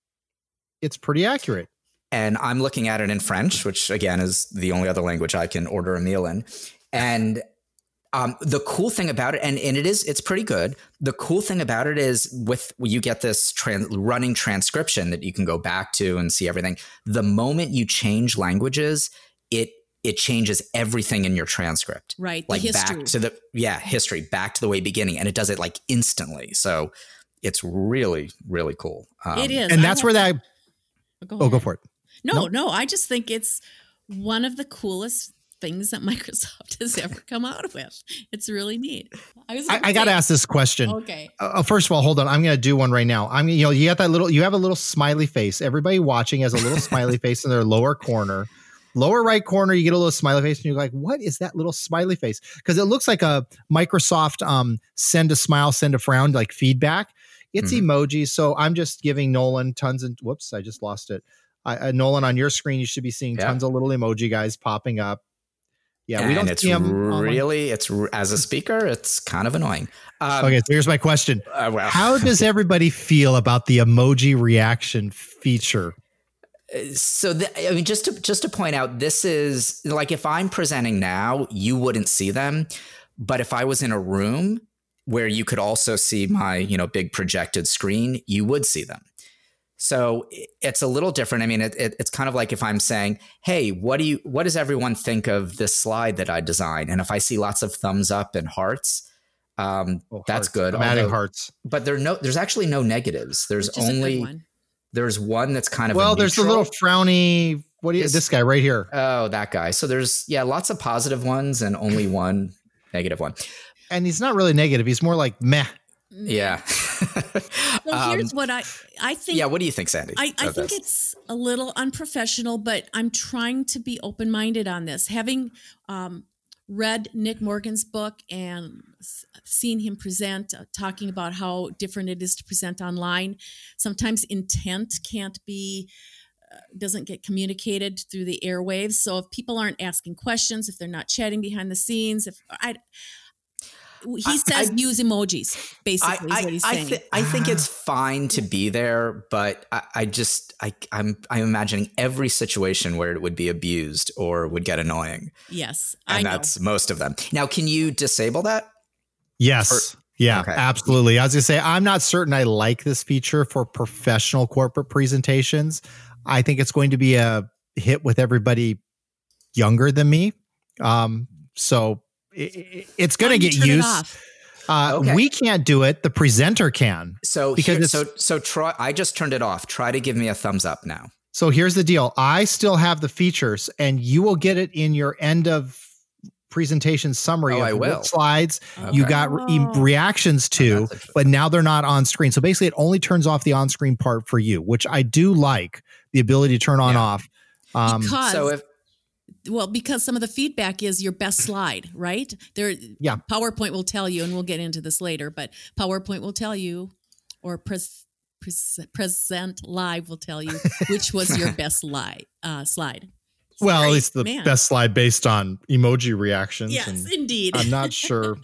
S2: it's pretty accurate.
S4: And I'm looking at it in French, which again is the only other language I can order a meal in. And um, the cool thing about it, and, and it is, it's pretty good. The cool thing about it is with you get this trans, running transcription that you can go back to and see everything. The moment you change languages, it it changes everything in your transcript.
S3: Right, the
S4: like
S3: history.
S4: back to the yeah history, back to the way beginning, and it does it like instantly. So it's really really cool. Um,
S3: It is,
S2: And
S3: I
S2: that's where
S3: have-
S2: that.
S3: Go
S2: Oh, go
S3: ahead.
S2: for it.
S3: No,
S2: No?
S3: no, I just think it's one of the coolest things that Microsoft has ever come out with. It's really neat. I was.
S2: I,
S3: gonna
S2: I got to
S3: say-
S2: ask this question.
S3: Okay.
S2: Uh, first of all, hold on. I'm going to do one right now. I'm, you know, you got that little, you have a little smiley face. Everybody watching has a little smiley face in their lower corner, lower right corner. You get a little smiley face, and you're like, "What is that little smiley face?" Because it looks like a Microsoft um, send a smile, send a frown, like feedback. It's
S4: Mhm.
S2: emojis. So I'm just giving Nolan tons and whoops, I just lost it. I, uh, Nolan, on your screen, you should be seeing
S4: Yeah.
S2: tons of little emoji guys popping up. Yeah, we
S4: and
S2: don't
S4: it's
S2: see them. on-
S4: really, it's as a speaker, it's kind of annoying. Um,
S2: okay, so here's my question.
S4: uh, well,
S2: How does everybody feel about the emoji reaction feature?
S4: so the, I mean, just to just to point out, this is like if I'm presenting now, you wouldn't see them, but if I was in a room where you could also see my you know big projected screen, you would see them. So it's a little different. I mean, it, it, it's kind of like if I'm saying, "Hey, what do you? What does everyone think of this slide that I designed?" And if I see lots of thumbs up and hearts, um,
S2: Oh,
S4: that's
S2: hearts.
S4: good.
S2: I'm adding
S4: Although-
S2: hearts.
S4: But there no, there's actually no negatives. There's
S3: Which is a good
S4: only
S3: one.
S4: There's one that's kind of
S2: well,
S4: a
S2: there's the
S4: neutral.
S2: little frowny. What do you?
S4: This-
S2: This guy right here.
S4: Oh, that guy. So there's yeah, lots of positive ones and only one negative one.
S2: And he's not really negative. He's more like meh.
S4: Yeah.
S3: So
S4: Um,
S3: here's what I I think.
S4: yeah. What do you think, Sandy?
S3: I, I
S4: of
S3: think
S4: this?
S3: it's a little unprofessional, but I'm trying to be open minded on this. Having um, read Nick Morgan's book and s- seen him present, uh, talking about how different it is to present online, sometimes intent can't be. uh, Doesn't get communicated through the airwaves. So if people aren't asking questions, if they're not chatting behind the scenes, if I, he
S4: I-
S3: says
S4: I-
S3: use emojis, basically,
S4: I,
S3: is what he's
S4: I,
S3: saying.
S4: I, thi- I think it's fine to be there, but I, I just I, I'm I'm imagining every situation where it would be abused or would get annoying,
S3: Yes, I
S4: and
S3: know.
S4: that's most of them. Now, can you disable that?
S2: Yes. yeah,
S4: okay.
S2: absolutely. I was going to say, I'm not certain I like this feature for professional corporate presentations. I think it's going to be a hit with everybody younger than me. Um, so it, it- it's going
S3: Why
S2: to
S3: don't
S2: get
S3: you turn it
S2: used.
S3: off?
S2: Uh,
S4: Okay.
S2: We can't do it. The presenter can.
S4: So
S2: Because
S4: here,
S2: it's-
S4: so so Troy, I just turned it off. Try to give me a thumbs up now.
S2: So here's the deal. I still have the features and you will get it in your end of presentation summary
S4: Oh,
S2: of
S4: I
S2: what
S4: will.
S2: slides you
S4: Okay.
S2: got re-
S3: Oh.
S2: reactions
S4: Oh,
S2: to,
S4: that's interesting.
S2: but now they're not on screen. So basically it only turns off the on-screen part for you, which I do like the ability to turn on
S4: Yeah.
S2: off. Um,
S3: Because
S4: So if
S3: well, because some of the feedback is your best slide, right? There,
S2: Yeah.
S3: PowerPoint will tell you, and we'll get into this later, but PowerPoint will tell you, or pres, pres, Present Live will tell you which was your best li, uh, slide.
S2: well,
S3: Sorry,
S2: at least the
S3: man.
S2: best slide based on emoji reactions.
S3: Yes,
S2: and
S3: indeed.
S2: I'm not sure.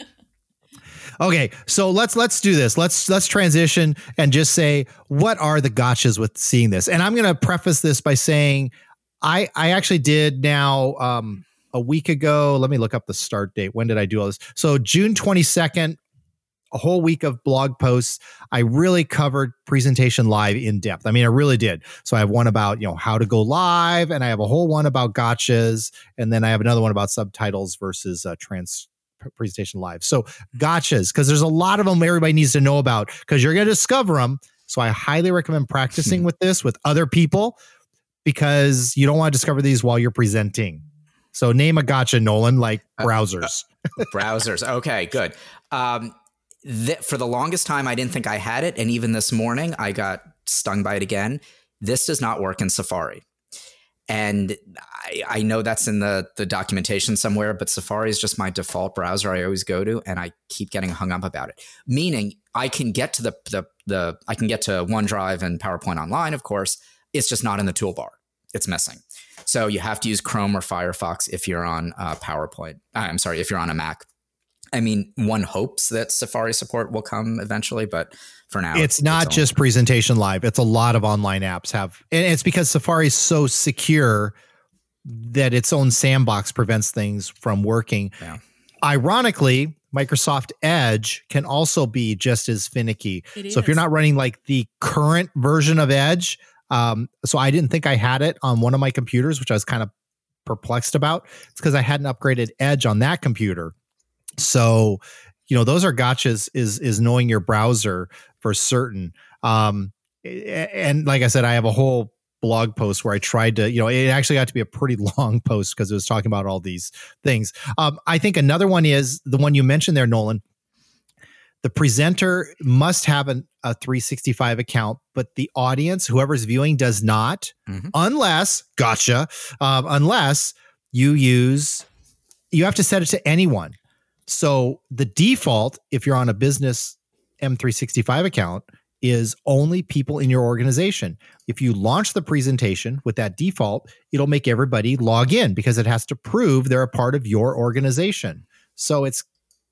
S2: Okay, so let's let's do this. Let's let's transition and just say what are the gotchas with seeing this. And I'm going to preface this by saying I I actually did now um, a week ago. Let me look up the start date. When did I do all this? So June twenty-second, a whole week of blog posts. I really covered Presentation Live in depth. I mean, I really did. So I have one about, you know, how to go live, and I have a whole one about gotchas, and then I have another one about subtitles versus uh, trans Presentation Live. So gotchas, because there's a lot of them everybody needs to know about because you're going to discover them. So I highly recommend practicing with this with other people because you don't want to discover these while you're presenting. So name a gotcha, Nolan, like browsers.
S4: browsers, okay, good. Um, th- for the longest time, I didn't think I had it, and even this morning, I got stung by it again. This does not work in Safari. And I, I know that's in the, the documentation somewhere, but Safari is just my default browser I always go to, and I keep getting hung up about it. Meaning I can get to the, the, the I can get to OneDrive and PowerPoint Online, of course. It's just not in the toolbar. It's missing. So you have to use Chrome or Firefox if you're on uh, PowerPoint. I'm sorry, if you're on a Mac. I mean, one hopes that Safari support will come eventually, but for now,
S2: It's not
S4: only-
S2: just Presentation Live. It's a lot of online apps have, and it's because Safari is so secure that its own sandbox prevents things from working.
S4: Yeah.
S2: Ironically, Microsoft Edge can also be just as finicky.
S3: It
S2: So if you're
S3: is.
S2: not running like the current version of Edge, um, so I didn't think I had it on one of my computers, which I was kind of perplexed about. It's because I hadn't upgraded Edge on that computer. So, you know, those are gotchas is is knowing your browser for certain. Um, a- and like I said, I have a whole blog post where I tried to, you know, it actually got to be a pretty long post because it was talking about all these things. Um, I think another one is the one you mentioned there, Nolan. The presenter must have an, a three sixty-five account, but the audience, whoever's viewing, does not,
S4: Mhm.
S2: unless, gotcha, um, unless you use, you have to set it to anyone. So the default, if you're on a business M three sixty-five account, is only people in your organization. If you launch the presentation with that default, it'll make everybody log in because it has to prove they're a part of your organization. So it's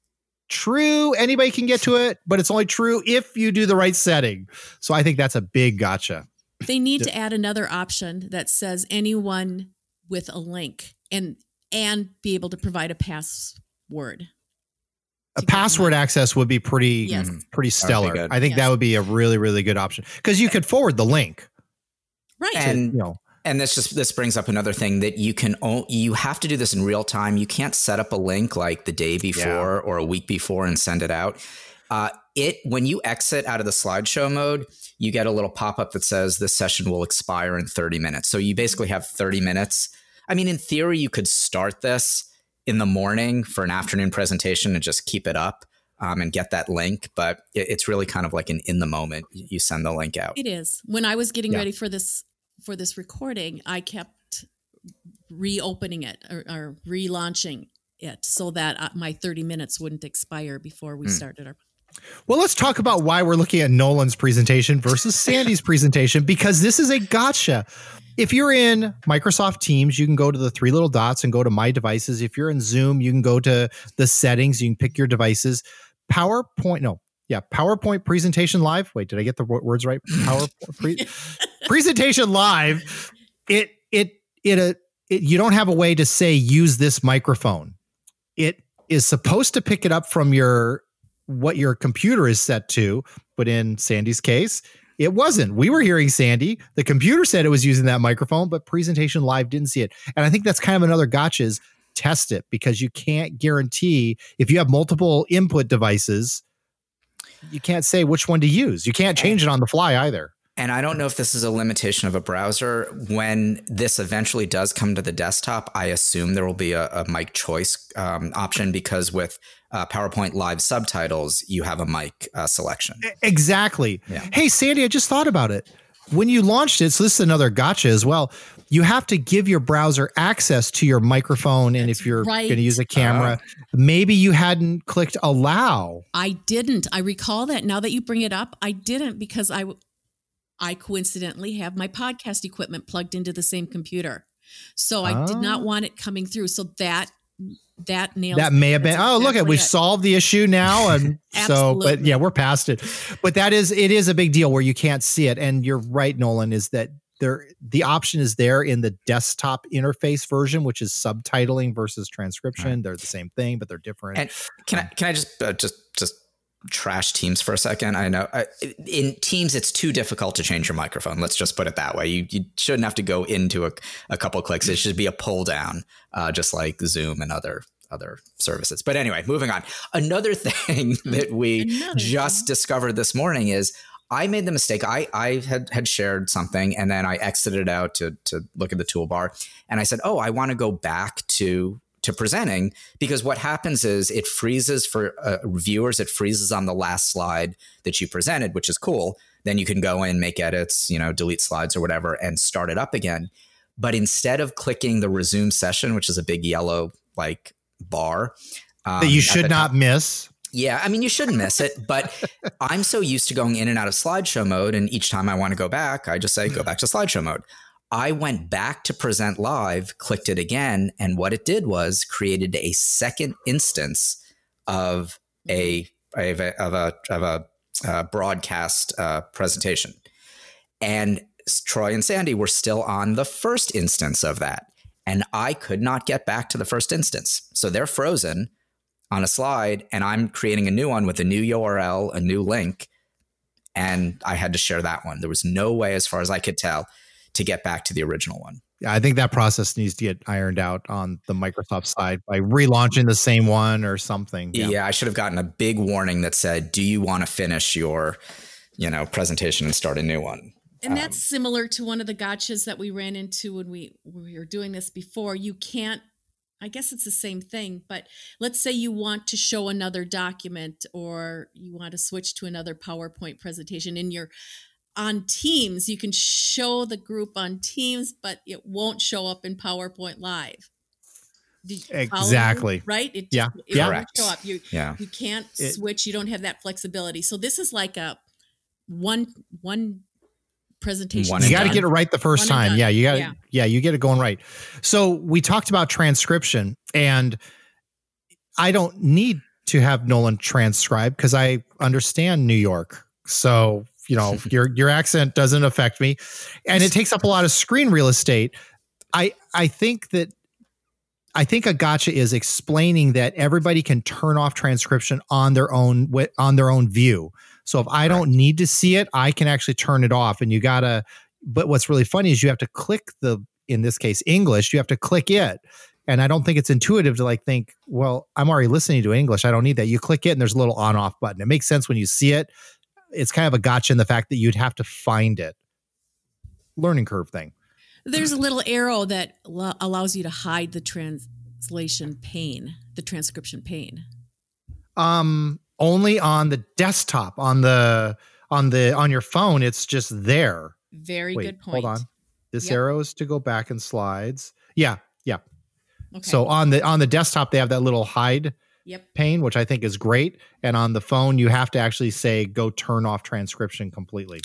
S2: true, anybody can get to it, but it's only true if you do the right setting. So I think that's a big gotcha.
S3: They need to add another option that says anyone with a link and and be able to provide a password.
S2: A
S3: to get
S2: password
S3: them.
S2: access would be pretty
S3: Yes.
S2: pretty stellar.
S4: good.
S2: I think
S3: Yes.
S2: that would be a really, really good option because you could forward the link.
S3: Right.
S4: And
S2: You know,
S4: And this just this brings up another thing that you can o- you have to do this in real time. You can't set up a link like the day before or a week before and send it out. Uh, it when you exit out of the slideshow mode, you get a little pop-up that says this session will expire in thirty minutes. So you basically have thirty minutes. I mean, in theory, you could start this in the morning for an afternoon presentation and just keep it up um, and get that link. But it, it's really kind of like an in the moment. You send the link out.
S3: It is. When I was getting
S2: Yeah.
S3: ready for this for this recording, I kept reopening it or, or relaunching it so that uh, my thirty minutes wouldn't expire before we
S4: Mm.
S3: started our.
S2: Well, let's talk about why we're looking at Nolan's presentation versus Sandy's presentation, because this is a gotcha. If you're in Microsoft Teams, you can go to the three little dots and go to My Devices. If you're in Zoom, you can go to the settings. You can pick your devices. PowerPoint, no, yeah, PowerPoint Presentation Live. Wait, did I get the wo- words right? PowerPoint pre- Presentation Live. It it it, uh, it you don't have a way to say use this microphone. It is supposed to pick it up from your what your computer is set to, but in Sandy's case, it wasn't. We were hearing Sandy. The computer said it was using that microphone, but Presentation Live didn't see it. And I think that's kind of another gotcha is test it, because you can't guarantee if you have multiple input devices, you can't say which one to use. You can't change it on the fly either.
S4: And I don't know if this is a limitation of a browser. When this eventually does come to the desktop, I assume there will be a, a mic choice um, option, because with uh, PowerPoint Live subtitles, you have a mic uh, selection.
S2: Exactly.
S4: Yeah.
S2: Hey, Sandy, I just thought about it. When you launched it, so this is another gotcha as well, you have to give your browser access to your microphone. And
S3: That's
S2: if you're
S3: right.
S2: going to use a camera, maybe you hadn't clicked allow.
S3: I didn't. I recall that now that you bring it up, I didn't because I, I coincidentally have my podcast equipment plugged into the same computer. So I did not
S2: Oh.
S3: want it coming through. So that that nails
S2: That may have
S3: That's
S2: been, oh, look at,
S3: exactly
S2: we've
S3: it.
S2: solved the issue now. And so, but
S3: Absolutely.
S2: yeah, we're past it. But that is, it is a big deal where you can't see it. And you're right, Nolan, is that there, the option is there in the desktop interface version, which is subtitling versus transcription.
S4: Right.
S2: They're the same thing, but they're different.
S4: And can I can I just uh, just just trash Teams for a second? I know uh, in Teams it's too difficult to change your microphone. Let's just put it that way. You you shouldn't have to go into a, a couple clicks. It should be a pull down, uh, just like Zoom and other other services. But anyway, moving on. Another thing that we
S3: Another
S4: just
S3: thing.
S4: discovered this morning is I made the mistake. I I had had shared something and then I exited out to to look at the toolbar and I said, oh, I want to go back to to presenting, because what happens is it freezes for uh, viewers. It freezes on the last slide that you presented, which is cool. Then you can go in, make edits, you know, delete slides or whatever, and start it up again. But instead of clicking the resume session, which is a big yellow like bar um,
S2: that you
S4: at
S2: should
S4: the
S2: not
S4: top-
S2: miss.
S4: Yeah, I mean, you shouldn't miss it, but I'm so used to going in and out of slideshow mode. And each time I want to go back, I just say, go back to slideshow mode. I went back to present live, clicked it again. And what it did was created a second instance of a, of a, of a, of a uh, broadcast uh, presentation. And Troy and Sandy were still on the first instance of that. And I could not get back to the first instance. So they're frozen on a slide, and I'm creating a new one with a new U R L, a new link, and I had to share that one. There was no way, as far as I could tell, to get back to the original one.
S2: Yeah, I think that process needs to get ironed out on the Microsoft side by relaunching the same one or something.
S4: Yeah,
S2: Yeah.
S4: I should have gotten a big warning that said, do you want to finish your, you know, presentation and start a new one?
S3: And that's similar to one of the gotchas that we ran into when we, when we were doing this before. You can't, I guess it's the same thing, but let's say you want to show another document or you want to switch to another PowerPoint presentation in your on Teams. You can show the group on Teams, but it won't show up in PowerPoint Live. Do you follow me?
S2: Exactly.
S3: Right? It just,
S2: Yeah.
S3: it
S2: Yeah.
S3: won't show up. You
S4: Yeah.
S3: you can't
S2: It-
S3: switch. You don't have that flexibility. So this is like a one one presentation.
S4: One
S2: You
S4: and
S2: got to
S4: done.
S2: get it right the first
S3: One and
S2: time.
S3: done.
S2: Yeah, you got to,
S3: Yeah.
S2: yeah, you get it going right. So we talked about transcription, and I don't need to have Nolan transcribe because I understand New York. So, you know, your your accent doesn't affect me, and it takes up a lot of screen real estate. I I think that I think a gotcha is explaining that everybody can turn off transcription on their own wi- on their own view. So if I don't need to see it, I can actually turn it off. And you gotta. But what's really funny is you have to click the, in this case, English. You have to click it, And I don't think it's intuitive to like think, well, I'm already listening to English. I don't need that. You click it and there's a little on off button. It makes sense when you see it. It's kind of a gotcha in the fact that you'd have to find it. Learning curve thing.
S3: There's a little arrow that lo- allows you to hide the translation pane, the transcription pane.
S2: Um, only on the desktop, on the on the on your phone, it's just there.
S3: Very
S2: Wait,
S3: good point.
S2: Hold on. This
S3: Yep.
S2: arrow is to go back in slides. Yeah, yeah.
S3: Okay.
S2: So on the on the desktop, they have that little hide
S3: Yep.
S2: pane, which I think is great. And on the phone, you have to actually say, go turn off transcription completely.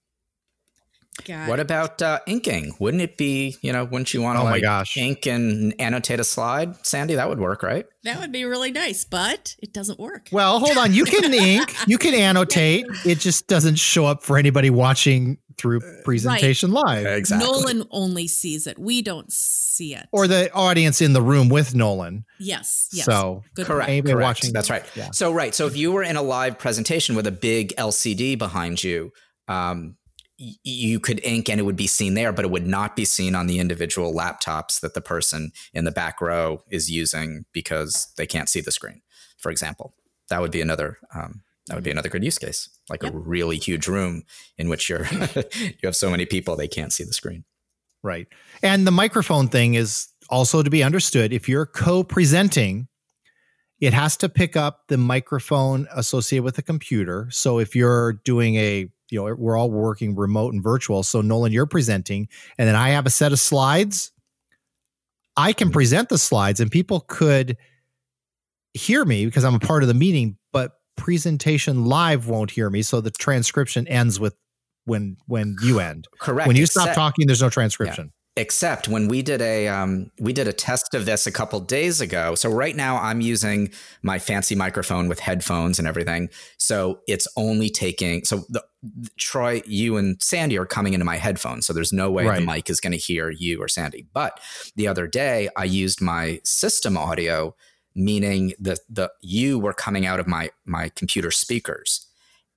S3: Got
S4: What
S3: it.
S4: about uh, inking? Wouldn't it be, you know, wouldn't you want to
S2: Oh my
S4: like
S2: gosh.
S4: ink and annotate a slide? Sandy, that would work, right?
S3: That would be really nice, but it doesn't work.
S2: Well, hold on. You can ink, you can annotate. It just doesn't show up for anybody watching through presentation live.
S4: Exactly.
S3: Nolan only sees it. We don't see it.
S2: Or the audience in the room with Nolan.
S3: yes, yes.
S2: So
S3: Good
S4: Correct.
S2: Anybody
S4: correct.
S2: watching-
S4: That's right.
S2: Yeah.
S4: So right. So if you were in a live presentation with a big L C D behind you, um, y- you could ink and it would be seen there, but it would not be seen on the individual laptops that the person in the back row is using because they can't see the screen. For example, that would be another. Um, that would be another good use case, like
S3: Yep.
S4: a really huge room in which you're you have so many people they can't see the screen.
S2: Right. And the microphone thing is also to be understood. If you're co-presenting, it has to pick up the microphone associated with the computer. So if you're doing a, you know, we're all working remote and virtual. So Nolan, you're presenting, and then I have a set of slides. I can present the slides and people could hear me because I'm a part of the meeting, but presentation live won't hear me. So the transcription ends with when, when you end.
S4: Correct.
S2: When you stop
S4: Except-
S2: talking, there's no transcription.
S4: Except when we did a um, we did a test of this a couple days ago. So right now I'm using my fancy microphone with headphones and everything. So it's only taking. So the, Troy, you and Sandy are coming into my headphones. So there's no way
S2: Right.
S4: the mic is going to hear you or Sandy. But the other day I used my system audio, meaning the the you were coming out of my my computer speakers,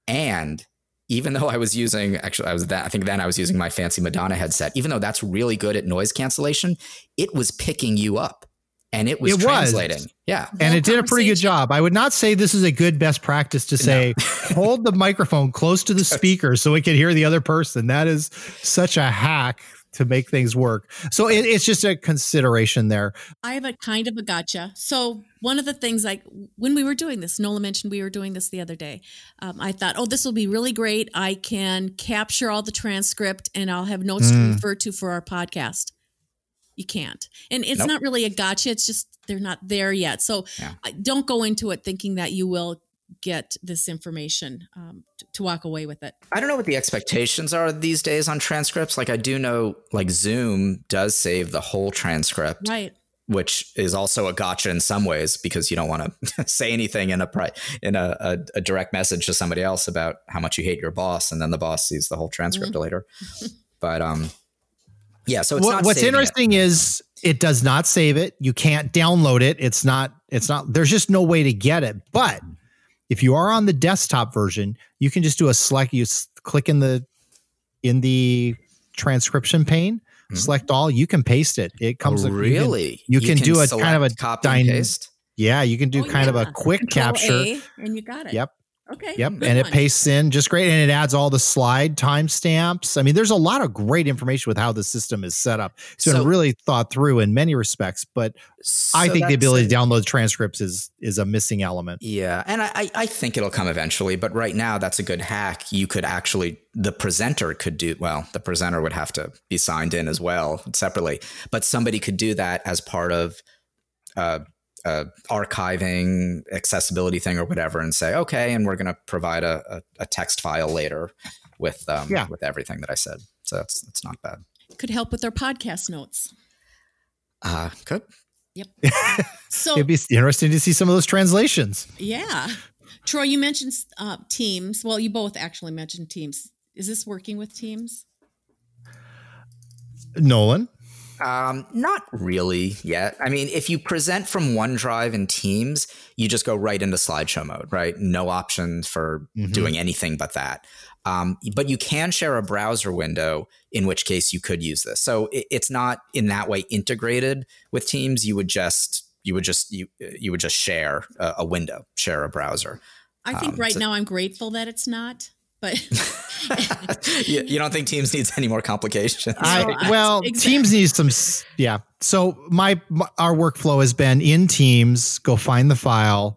S4: and even though I was using, actually, I was that, I think then I was using my fancy Madonna headset, even though that's really good at noise cancellation, it was picking you up and it was
S2: It was.
S4: translating. Yeah.
S2: And it did a pretty good
S3: conversation.
S2: job. I would not say this is a good best practice to say, hold the microphone close to the speaker so it can hear the other person. That is such a hack to make things work. So it, it's just a consideration there.
S3: I have a kind of a gotcha. So one of the things, like when we were doing this, Nola mentioned we were doing this the other day. Um, I thought, oh, this will be really great. I can capture all the transcript and I'll have notes to
S2: Mm.
S3: refer to for our podcast. You can't. And it's
S4: Nope.
S3: not really a gotcha. It's just they're not there yet. So
S4: Yeah.
S3: I- don't go into it thinking that you will get this information um, to, to walk away with it.
S4: I don't know what the expectations are these days on transcripts. Like I do know like Zoom does save the whole transcript.
S3: Right.
S4: Which is also a gotcha in some ways because you don't want to say anything in a pri- in a, a, a direct message to somebody else about how much you hate your boss, and then the boss sees the whole transcript
S3: Mm-hmm.
S4: later. But um, yeah. So it's
S2: What-
S4: not
S2: what's
S4: saving it.
S2: interesting is it does not save it. You can't download it. It's not, it's not, there's just no way to get it. But if you are on the desktop version, you can just do a select, you s- click in the, in the transcription pane,
S4: Mhm.
S2: select all, you can paste it. It comes.
S4: Oh,
S2: you can-
S4: really?
S2: You can, do a
S4: select
S2: kind of a
S4: copy and
S2: dyna-
S4: paste.
S2: Yeah, you can do
S3: Oh,
S2: kind of
S3: yeah.
S2: a quick
S3: Control
S2: capture.
S3: A, and you got it.
S2: Yep.
S3: Okay.
S2: Yep.
S3: good
S2: And it
S3: one.
S2: pastes in just great. And it adds all the slide timestamps. I mean, there's a lot of great information with how the system is set up. It's been
S4: So-
S2: really thought through in many respects, but I
S4: So
S2: think the
S4: that's
S2: ability
S4: a-
S2: to download transcripts is is a missing element.
S4: Yeah, and I, I- I think it'll come eventually, but right now that's a good hack. You could actually, the presenter could do, well, the presenter would have to be signed in as well separately, but somebody could do that as part of uh, uh, archiving, accessibility thing or whatever and say, okay, and we're going to provide a, a, a text file later with um,
S2: Yeah.
S4: with everything that I said. So that's, that's not bad.
S3: Could help with our podcast notes.
S4: Uh, good.
S3: Yep. So
S2: It'd be interesting to see some of those translations.
S3: yeah, Troy, you mentioned uh, Teams. Well, you both actually mentioned Teams. Is this working with Teams?
S2: Nolan,
S4: Um, not really yet. I mean, if you present from OneDrive in Teams, you just go right into slideshow mode, right? No options for mm-hmm. doing anything but that. Um, but you can share a browser window, in which case you could use this. So it, it's not in that way integrated with Teams. You would just you would just you you would just share a, a window, share a browser.
S3: I think
S4: um,
S3: right
S4: so,
S3: now I'm grateful that it's not. But
S4: you, you don't think Teams needs any more complications?
S2: I, well, exactly. Teams needs some. Yeah. So my, my our workflow has been in Teams. Go find the file,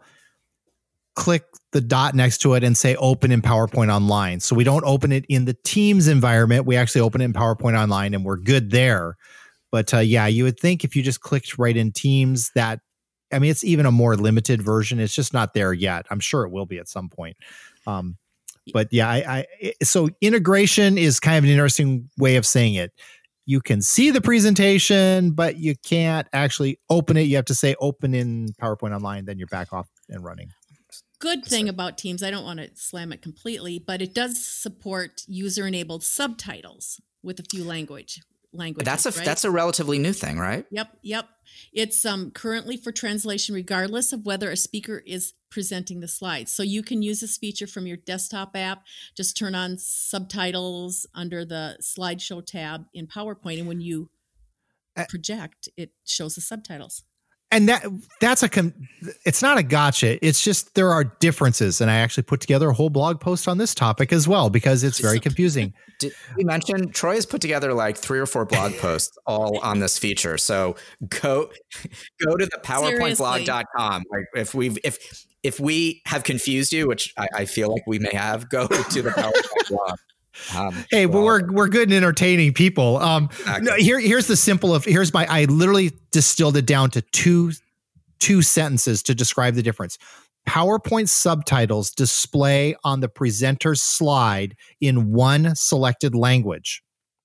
S2: click the dot next to it, and say open in PowerPoint Online. So we don't open it in the Teams environment. We actually open it in PowerPoint Online, and we're good there. But uh, yeah, you would think if you just clicked right in Teams, that I mean, it's even a more limited version. It's just not there yet. I'm sure it will be at some point. Um, But yeah, I, I so integration is kind of an interesting way of saying it. You can see the presentation, but you can't actually open it. You have to say open in PowerPoint Online, then you're back off and running.
S3: Good thing about Teams, I don't want to slam it completely, but it does support user-enabled subtitles with a few language languages.
S4: That's a
S3: right?
S4: that's a relatively new thing, right?
S3: Yep, yep. It's um, currently for translation, regardless of whether a speaker is presenting the slides. So you can use this feature from your desktop app. Just turn on subtitles under the slideshow tab in PowerPoint, and when you project, it shows the subtitles.
S2: And that that's a it's not a gotcha. It's just there are differences, and I actually put together a whole blog post on this topic as well because it's very confusing.
S4: Did we mention Troy has put together like three or four blog posts all on this feature? So go go to the powerpoint blog dot com. Like if we've if if we have confused you, which I, I feel like we may have, go to the PowerPoint blog. Um,
S2: hey, well, we're we're good and entertaining people. Um, exactly. no, here here's the simple of here's my I literally distilled it down to two two sentences to describe the difference. PowerPoint subtitles display on the presenter's slide in one selected language.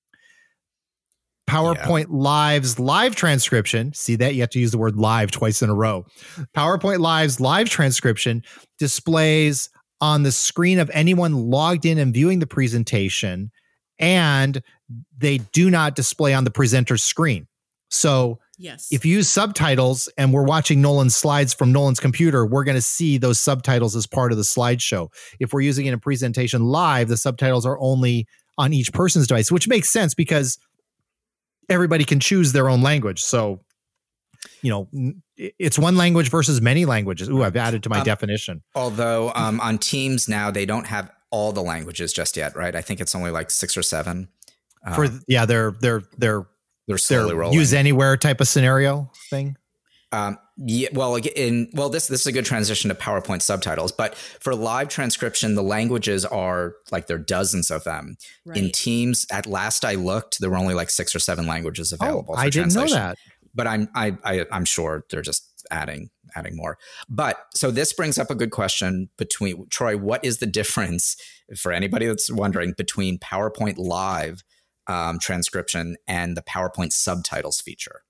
S2: PowerPoint yeah. Live's live transcription, see that? You have to use the word live twice in a row. PowerPoint Live's live transcription displays on the screen of anyone logged in and viewing the presentation, and they do not display on the presenter's screen. So
S3: yes.
S2: if you use subtitles and we're watching Nolan's slides from Nolan's computer, we're going to see those subtitles as part of the slideshow. If we're using it in a presentation live, the subtitles are only on each person's device, which makes sense because everybody can choose their own language. So, you know, it's one language versus many languages. Ooh, I've added to my um, definition.
S4: Although um, on Teams now, they don't have all the languages just yet, right? I think it's only like six or seven.
S2: Um, For yeah, they're they're they're
S4: they're slowly
S2: they're
S4: rolling.
S2: Use anywhere type of scenario thing.
S4: Um, yeah, well, in well, this this is a good transition to PowerPoint subtitles. But for live transcription, the languages are like there are dozens of them. Right. In Teams, at last I looked, there were only like six or seven languages available.
S2: Oh,
S4: for
S2: I didn't know that.
S4: But I'm I, I I'm sure they're just adding adding more. But so this brings up a good question between Troy. What is the difference for anybody that's wondering between PowerPoint Live um, transcription and the PowerPoint subtitles feature?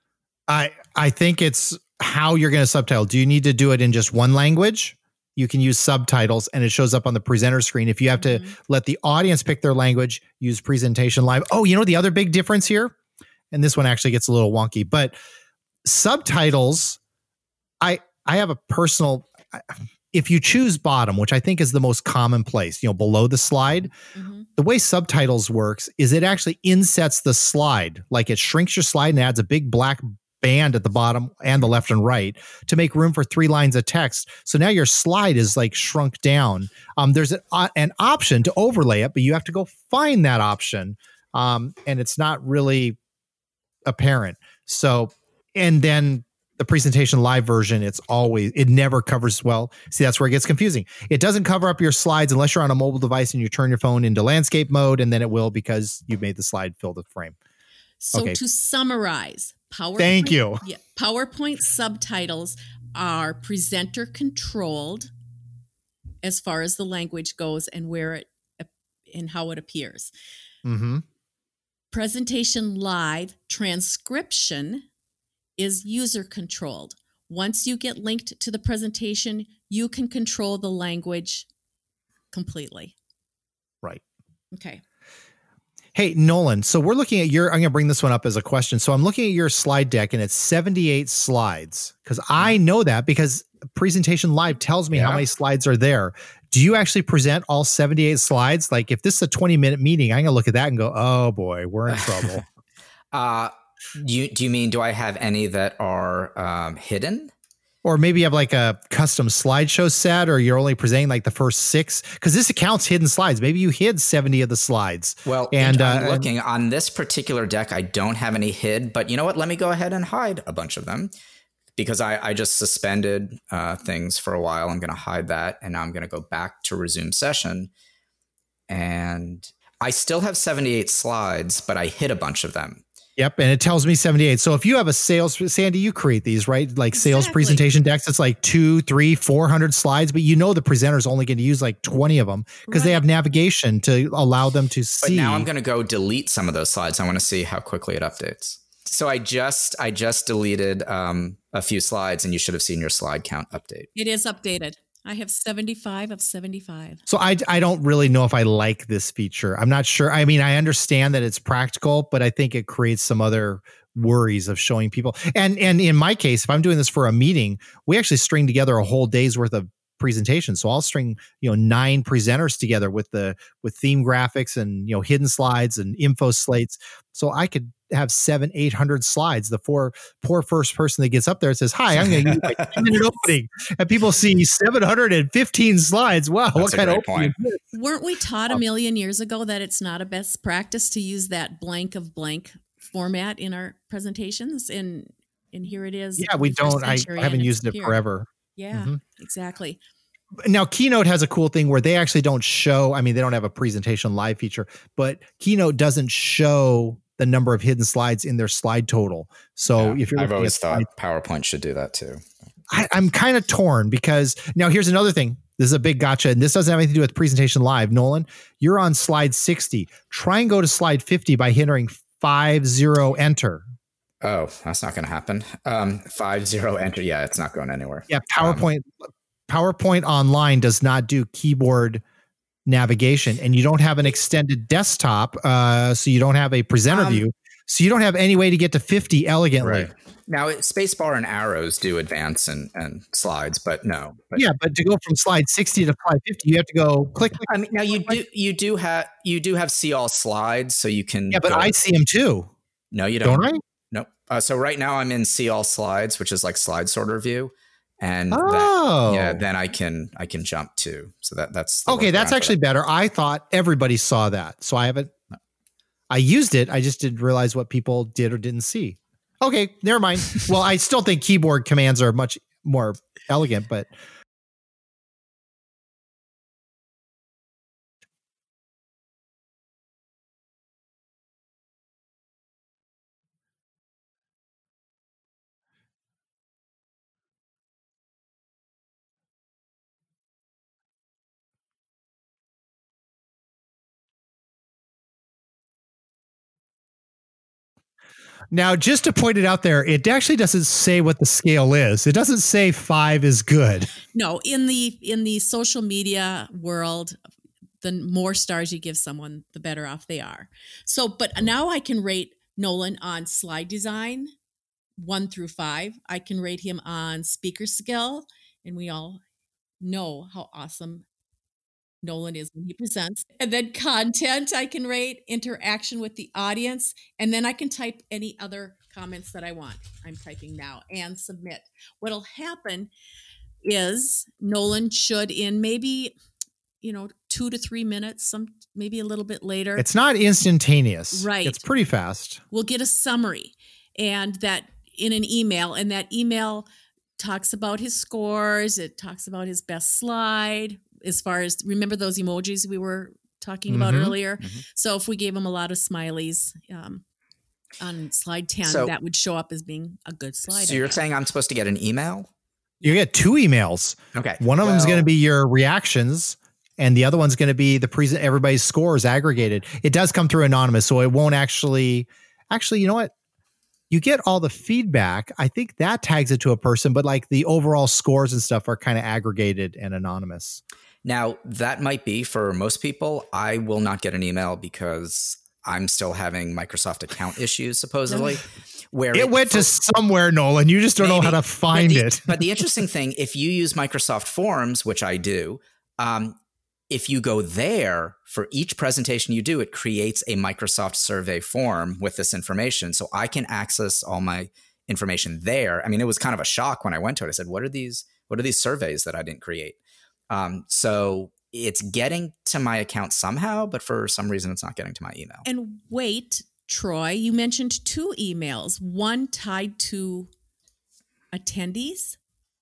S2: I I think it's how you're going to subtitle. Do you need to do it in just one language? You can use subtitles and it shows up on the presenter screen. If you have to mm-hmm. let the audience pick their language, use Presentation Live. Oh, you know the other big difference here? And this one actually gets a little wonky, but subtitles, I I have a personal, if you choose bottom, which I think is the most common place, you know, below the slide, mm-hmm. the way subtitles works is it actually insets the slide. Like it shrinks your slide and adds a big black band at the bottom and the left and right to make room for three lines of text. So now your slide is like shrunk down. Um, there's an, uh, an option to overlay it, but you have to go find that option. Um, and it's not really apparent. So, and then the Presentation Live version, it's always, it never covers well. See, that's where it gets confusing. It doesn't cover up your slides unless you're on a mobile device and you turn your phone into landscape mode, and then it will because you've made the slide fill the frame.
S3: So okay. To summarize, PowerPoint,
S2: Thank you.
S3: Yeah, PowerPoint subtitles are presenter controlled as far as the language goes and where it and how it appears.
S2: Mm-hmm.
S3: Presentation Live transcription is user controlled. Once you get linked to the presentation, you can control the language completely.
S2: Right.
S3: Okay.
S2: Hey, Nolan. So we're looking at your, I'm going to bring this one up as a question. So I'm looking at your slide deck and it's seventy-eight slides because I know that because Presentation Live tells me
S4: Yeah.
S2: how many slides are there. Do you actually present all seventy-eight slides? Like if this is a twenty minute meeting, I'm going to look at that and go, oh boy, we're in trouble.
S4: Uh, you, do you mean, do I have any that are um, hidden?
S2: Or maybe you have like a custom slideshow set, or you're only presenting like the first six, because this accounts hidden slides. Maybe you hid seventy of the slides.
S4: Well,
S2: and
S4: I'm
S2: uh,
S4: looking on this particular deck, I don't have any hid, but you know what? Let me go ahead and hide a bunch of them because I, I just suspended uh, things for a while. I'm going to hide that, and now I'm going to go back to resume session. And I still have seventy-eight slides, but I hid a bunch of them.
S2: Yep. And it tells me seventy-eight. So if you have a sales, Sandy, you create these, right? Like sales
S3: Exactly.
S2: presentation decks, it's like two, three, four hundred slides, but you know the presenter's only going to use like twenty of them because they
S3: Right.
S2: have navigation to allow them to
S4: But
S2: see.
S4: now I'm going to go delete some of those slides. I want to see how quickly it updates. So I just I just deleted um, a few slides, and you should have seen your slide count update.
S3: It is updated. I have seventy-five of seventy-five.
S2: So I, I don't really know if I like this feature. I'm not sure. I mean, I understand that it's practical, but I think it creates some other worries of showing people. And and in my case, if I'm doing this for a meeting, we actually string together a whole day's worth of presentation. So I'll string, you know, nine presenters together with the with theme graphics and, you know, hidden slides and info slates. So I could have seven, eight hundred slides. The poor, poor first person that gets up there and says, "Hi, I'm going to use my ten minute opening," and people see seven hundred fifteen slides. Wow,
S4: That's
S2: what
S4: a
S2: kind of
S4: great
S2: opening?
S4: point.
S2: is this?
S3: Weren't we taught a million years ago that it's not a best practice to use that blank of blank format in our presentations? And and here it is.
S2: Yeah, we
S3: in the first
S2: don't. I,
S3: century,
S2: I haven't
S3: and it's
S2: used it
S3: here.
S2: forever.
S3: Yeah,
S2: Mhm.
S3: exactly.
S2: Now, Keynote has a cool thing where they actually don't show. I mean, they don't have a presentation live feature, but Keynote doesn't show the number of hidden slides in their slide total. So
S4: Yeah,
S2: if you're,
S4: I've
S2: looking
S4: always
S2: at
S4: thought
S2: slide-
S4: PowerPoint should do that too.
S2: I, I'm kind of torn because now here's another thing. This is a big gotcha, and this doesn't have anything to do with presentation live. Nolan, you're on slide sixty. Try and go to slide fifty by hitting five zero enter.
S4: Oh, that's not going to happen. Um, five zero enter. Yeah, it's not going anywhere.
S2: Yeah, PowerPoint. PowerPoint Online does not do keyboard navigation, and you don't have an extended desktop, uh, so you don't have a presenter
S4: Um,
S2: view. So you don't have any way to get to fifty elegantly.
S4: Right. Now, it- spacebar and arrows do advance and, and slides, but no. But,
S2: Yeah, but to go from slide sixty to slide fifty, you have to go click. click.
S4: I mean, now you do you do have you do have see all slides, so you can.
S2: Yeah, but
S4: go-
S2: I see them too,
S4: no, you don't.
S2: don't I?
S4: Nope. Uh, so right now I'm in see all slides, which is like slide sorter view, and that,
S2: Oh,
S4: yeah, then I can I can jump to. So that that's the
S2: okay. That's
S4: workaround for
S2: actually better. I thought everybody saw that, so I haven't. I used it. I just didn't realize what people did or didn't see. Okay, never mind. Well, I still think keyboard commands are much more elegant, but now, just to point it out there, it actually doesn't say what the scale is. It doesn't say five is good.
S3: No, in the in the social media world, the more stars you give someone, the better off they are. So, but now I can rate Nolan on slide design, one through five. I can rate him on speaker skill, and we all know how awesome Nolan is when he presents. And then content, I can rate interaction with the audience, and then I can type any other comments that I want. I'm typing now and submit. What'll happen is Nolan should, in maybe, you know, two to three minutes, some maybe a little bit later,
S2: It's not instantaneous.
S3: Right.
S2: It's pretty fast.
S3: we'll get a summary, and that in an email, and that email talks about his scores. It talks about his best slide. As far as, remember those emojis we were talking about
S2: Mhm.
S3: earlier?
S4: Mhm.
S3: So if we gave him a lot of smileys um, on slide ten,
S4: So-
S3: that would show up as being a good slide.
S4: So
S3: I
S4: you're
S3: guess.
S4: saying I'm supposed to get an email?
S2: You get two emails.
S4: Okay.
S2: One of them is
S4: Well,
S2: going to be your reactions, and the other one's going to be the present. Everybody's scores aggregated. It does come through anonymous, so it won't actually. Actually, you know what? You get all the feedback. I think that tags it to a person, but like the overall scores and stuff are kind of aggregated and anonymous.
S4: Now, that might be for most people. I will not get an email because I'm still having Microsoft account issues, supposedly. Where
S2: it, it went to somewhere, Nolan. You just don't maybe, know how to find
S4: but the,
S2: it.
S4: But the interesting thing, if you use Microsoft Forms, which I do, um, if you go there for each presentation you do, it creates a Microsoft survey form with this information. So I can access all my information there. I mean, it was kind of a shock when I went to it. I said, what are these, what are these surveys that I didn't create? Um, so it's getting to my account somehow, but for some reason it's not getting to my email.
S3: And wait, Troy, you mentioned two emails, one tied to attendees.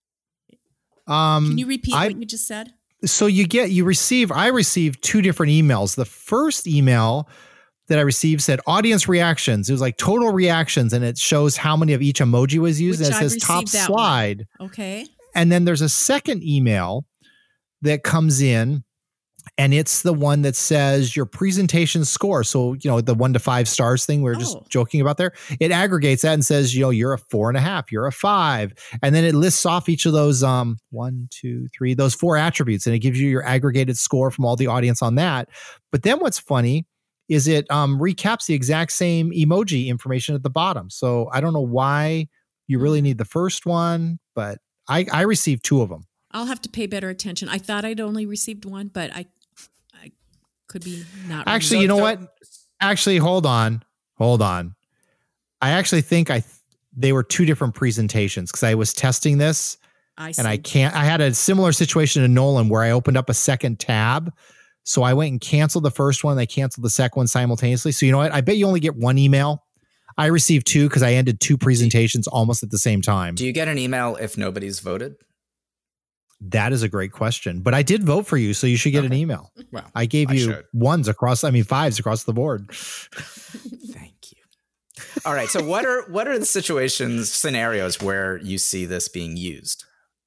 S2: Um,
S3: Can you repeat
S2: I,
S3: what you just said?
S2: So you get, you receive, I received two different emails. The first email that I received said audience reactions. It was like total reactions, and it shows how many of each emoji was used.
S3: Which
S2: and it
S3: I
S2: says top slide.
S3: One. Okay.
S2: And then there's a second email that comes in, and it's the one that says your presentation score. So, you know, the one to five stars thing we we're oh. just joking about there, it aggregates that and says, you know, you're a four and a half, you're a five. And then it lists off each of those, um, one, two, three, those four attributes. And it gives you your aggregated score from all the audience on that. But then what's funny is it um, recaps the exact same emoji information at the bottom. So I don't know why you really need the first one, but I, I received two of them.
S3: I'll have to pay better attention. I thought I'd only received one, but I I could be not.
S2: Actually, you know what? Actually, hold on. Hold on. I actually think I th- they were two different presentations because I was testing this
S3: I
S2: and I can't. I had a similar situation in Nolan where I opened up a second tab. So I went and canceled the first one. And I canceled the second one simultaneously. So you know what? I bet you only get one email. I received two because I ended two presentations almost at the same time.
S4: Do you get an email if nobody's voted?
S2: That is a great question, but I did vote for you, so you should get okay. an email.
S4: Well,
S2: I gave
S4: I
S2: you
S4: should.
S2: ones across, I mean, fives across the board.
S4: Thank you. All right. So what are, what are the situations, scenarios where you see this being used?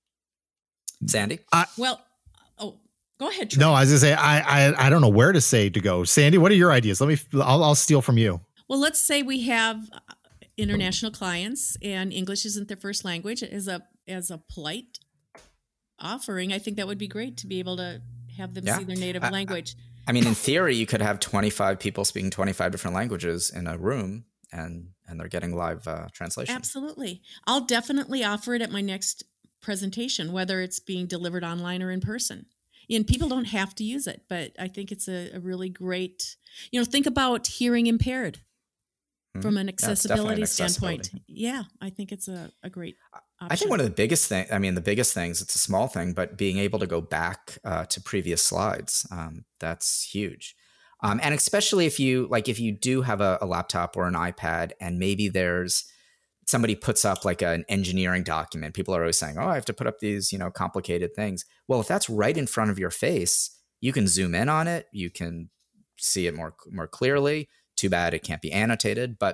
S4: Sandy?
S3: Uh, well, oh, go ahead. Troy.
S2: No, I was gonna say, I, I, I don't know where to say to go. Sandy, what are your ideas? Let me, I'll, I'll steal from you.
S3: Well, let's say we have international clients and English isn't their first language. As a, as a polite offering, I think that would be great to be able to have them yeah. see their native
S4: I,
S3: language.
S4: I mean, in theory, you could have twenty-five people speaking twenty-five different languages in a room, and and they're getting live uh, translation.
S3: Absolutely. I'll definitely offer it at my next presentation, whether it's being delivered online or in person. And people don't have to use it, but I think it's a, a really great, you know, think about hearing impaired mm-hmm. from an accessibility, yeah, an accessibility standpoint. Yeah, I think it's a, a great option.
S4: I think one of the biggest thing, I mean, the biggest things, it's a small thing, but being able to go back uh, to previous slides, um, that's huge. Um, and especially if you, like, if you do have a, a laptop or an iPad and maybe there's, somebody puts up like an engineering document, people are always saying, oh, I have to put up these, you know, complicated things. Well, if that's right in front of your face, you can zoom in on it. You can see it more, more clearly. Too bad it can't be annotated, but,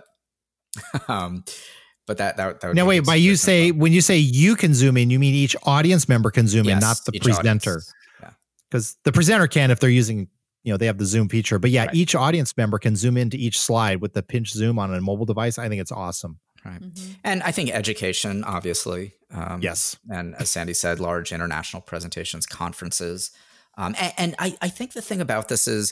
S4: um, But that, that, that would
S2: now wait, by you say, when you say you can zoom in, you mean each audience member can zoom
S4: yes,
S2: in, not the presenter.
S4: Audience. Yeah.
S2: Because the presenter can if they're using, you know, they have the zoom feature. But yeah, right. Each audience member can zoom into each slide with the pinch zoom on a mobile device. I think it's awesome.
S4: Right. Mm-hmm. And I think education, obviously. Um,
S2: yes.
S4: And as Sandy said, large international presentations, conferences. Um, and and I, I think the thing about this is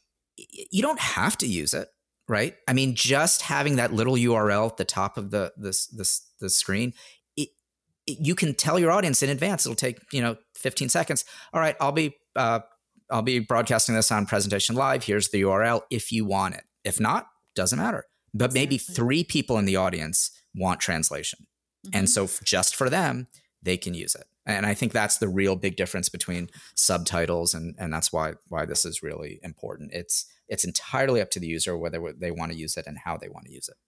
S4: you don't have to use it. Right. I mean, just having that little U R L at the top of the this this the screen, it, it, you can tell your audience in advance. It'll take, you know, fifteen seconds. All right, I'll be uh, I'll be broadcasting this on Presentation Live. Here's the U R L if you want it. If not, doesn't matter. But exactly. Maybe three people in the audience want translation, mm-hmm. and so just for them, they can use it. And I think that's the real big difference between subtitles, and and that's why why this is really important. It's It's entirely up to the user whether they want to use it and how they want to use it.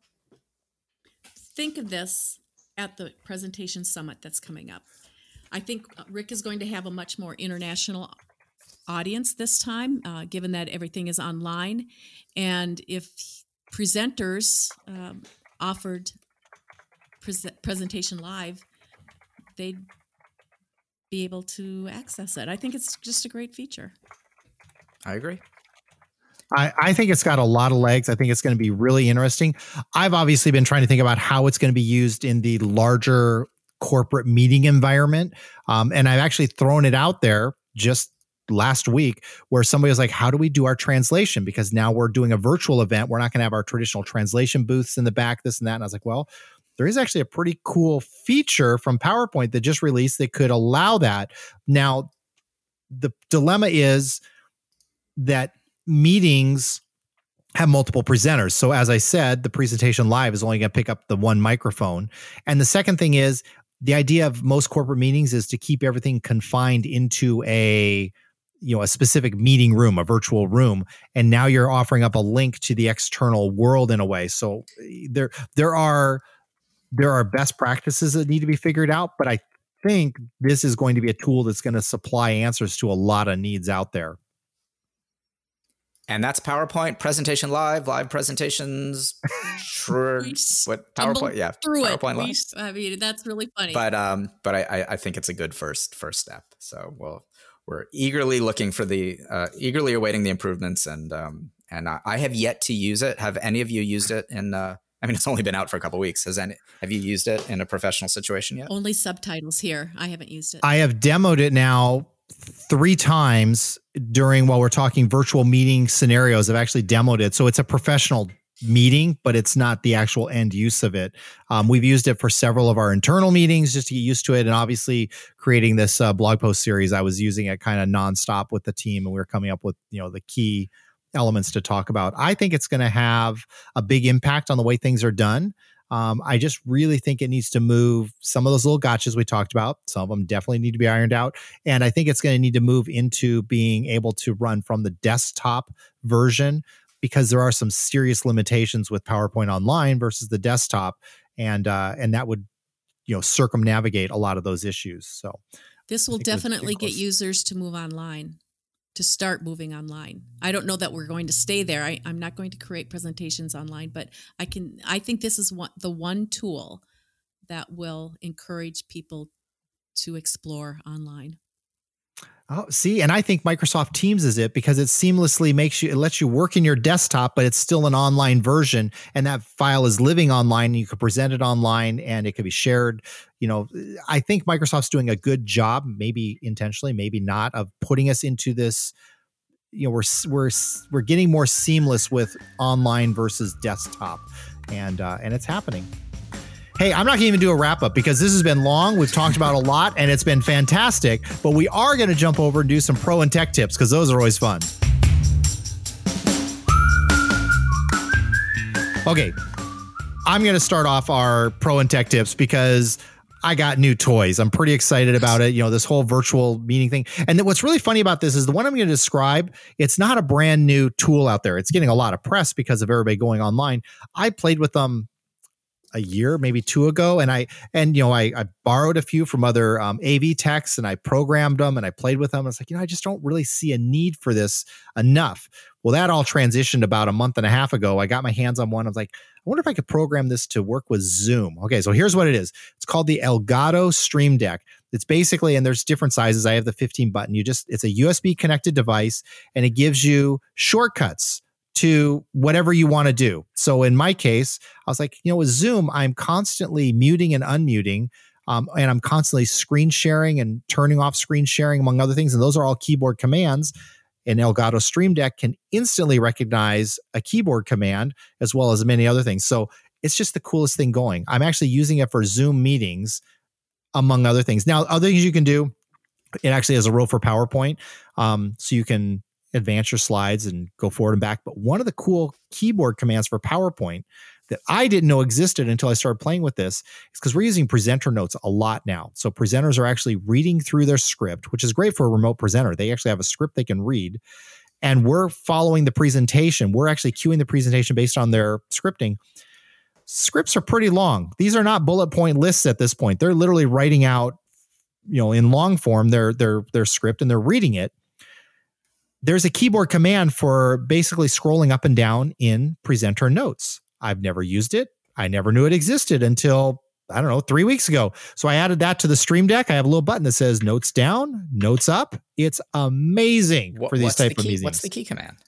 S3: Think of this at the presentation summit that's coming up. I think Rick is going to have a much more international audience this time, uh, given that everything is online. And if presenters um, offered pre- presentation live, they'd be able to access it. I think it's just a great feature.
S4: I agree.
S2: I, I think it's got a lot of legs. I think it's going to be really interesting. I've obviously been trying to think about how it's going to be used in the larger corporate meeting environment. Um, and I've actually thrown it out there just last week where somebody was like, how do we do our translation? Because now we're doing a virtual event. We're not going to have our traditional translation booths in the back, this and that. And I was like, well, there is actually a pretty cool feature from PowerPoint that just released that could allow that. Now, the dilemma is that meetings have multiple presenters. So as I said, the presentation live is only going to pick up the one microphone. And the second thing is, the idea of most corporate meetings is to keep everything confined into a, you know, a specific meeting room, a virtual room. And now you're offering up a link to the external world in a way. So there, there are, there are best practices that need to be figured out, but I think this is going to be a tool that's going to supply answers to a lot of needs out there.
S4: And that's PowerPoint, presentation live, live presentations. Sure. What PowerPoint? Yeah.
S3: Through
S4: PowerPoint
S3: it.
S4: live.
S3: We, I mean, that's really funny.
S4: But um, but I, I think it's a good first first step. So we'll we're eagerly looking for the uh, eagerly awaiting the improvements, and um, and I, I have yet to use it. Have any of you used it in? Uh, I mean, it's only been out for a couple of weeks. Has any? Have you used it in a professional situation yet?
S3: Only subtitles here. I haven't used it.
S2: I have demoed it now three times during while we're talking virtual meeting scenarios. I've actually demoed it. So it's a professional meeting, but it's not the actual end use of it. Um, we've used it for several of our internal meetings just to get used to it. And obviously creating this uh, blog post series, I was using it kind of nonstop with the team, and we were coming up with, you know, the key elements to talk about. I think it's going to have a big impact on the way things are done. Um, I just really think it needs to move some of those little gotchas we talked about. Some of them definitely need to be ironed out. And I think it's going to need to move into being able to run from the desktop version, because there are some serious limitations with PowerPoint Online versus the desktop. And, uh, and that would, you know, circumnavigate a lot of those issues. So
S3: this will definitely get users to move online, to start moving online. I don't know that we're going to stay there. I, I'm not going to create presentations online, but I can. I think this is one, the one tool that will encourage people to explore online.
S2: Oh, see, and I think Microsoft Teams is it, because it seamlessly makes you, it lets you work in your desktop, but it's still an online version, and that file is living online, and you could present it online, and it could be shared. You know, I think Microsoft's doing a good job, maybe intentionally, maybe not, of putting us into this. You know, we're we're we're getting more seamless with online versus desktop, and uh, and it's happening. Hey, I'm not going to even do a wrap up because this has been long. We've talked about a lot and it's been fantastic, but we are going to jump over and do some pro and tech tips because those are always fun. Okay, I'm going to start off our pro and tech tips because I got new toys. I'm pretty excited about it. You know, this whole virtual meeting thing. And then what's really funny about this is the one I'm going to describe, it's not a brand new tool out there. It's getting a lot of press because of everybody going online. I played with them a year, maybe two ago. And I, and, you know, I, I borrowed a few from other um, A V techs and I programmed them and I played with them. I was like, you know, I just don't really see a need for this enough. Well, that all transitioned about a month and a half ago. I got my hands on one. I was like, I wonder if I could program this to work with Zoom. Okay. So here's what it is. It's called the Elgato Stream Deck. It's basically, and there's different sizes. I have the fifteen button. You just, it's a U S B connected device and it gives you shortcuts to whatever you want to do. So in my case, I was like, you know, with Zoom, I'm constantly muting and unmuting, um, and I'm constantly screen sharing and turning off screen sharing, among other things. And those are all keyboard commands. And Elgato Stream Deck can instantly recognize a keyboard command as well as many other things. So it's just the coolest thing going. I'm actually using it for Zoom meetings, among other things. Now, other things you can do, it actually has a role for PowerPoint. Um, so you can advance your slides and go forward and back. But one of the cool keyboard commands for PowerPoint that I didn't know existed until I started playing with this is because we're using presenter notes a lot now. So presenters are actually reading through their script, which is great for a remote presenter. They actually have a script they can read, and we're following the presentation. We're actually cueing the presentation based on their scripting. Scripts are pretty long. These are not bullet point lists at this point. They're literally writing out, you know, in long form, their their their script, and they're reading it. There's a keyboard command for basically scrolling up and down in presenter notes. I've never used it. I never knew it existed until, I don't know, three weeks ago. So I added that to the Stream Deck. I have a little button that says notes down, notes up. It's amazing
S4: what,
S2: for these type
S4: the
S2: of
S4: key,
S2: meetings.
S4: What's the key command?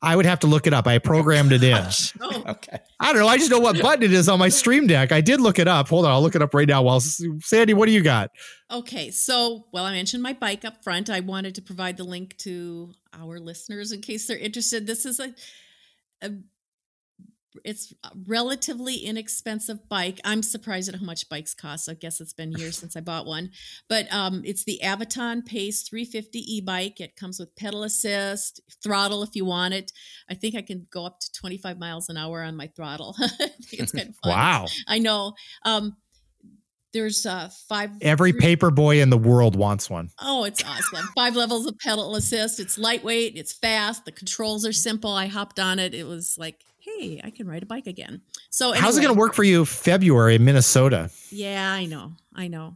S2: I would have to look it up. I programmed it in.
S3: Oh.
S4: Okay.
S2: I don't know. I just know what button it is on my Stream Deck. I did look it up. Hold on. I'll look it up right now. While Sandy, what do you got?
S3: Okay. So, well, I mentioned my bike up front. I wanted to provide the link to our listeners in case they're interested. This is a, a it's a relatively inexpensive bike. I'm surprised at how much bikes cost. I guess it's been years since I bought one, but um, it's the Aviton Pace three fifty e-bike. It comes with pedal assist, throttle if you want it. I think I can go up to twenty-five miles an hour on my throttle. I think it's kind of fun.
S2: Wow.
S3: I know. Um, there's uh, five.
S2: Every
S3: three,
S2: paper boy in the world wants one.
S3: Oh, it's awesome. Five levels of pedal assist. It's lightweight. It's fast. The controls are simple. I hopped on it. It was like, hey, I can ride a bike again. So anyway,
S2: how's it going to work for you February in Minnesota?
S3: Yeah, I know. I know.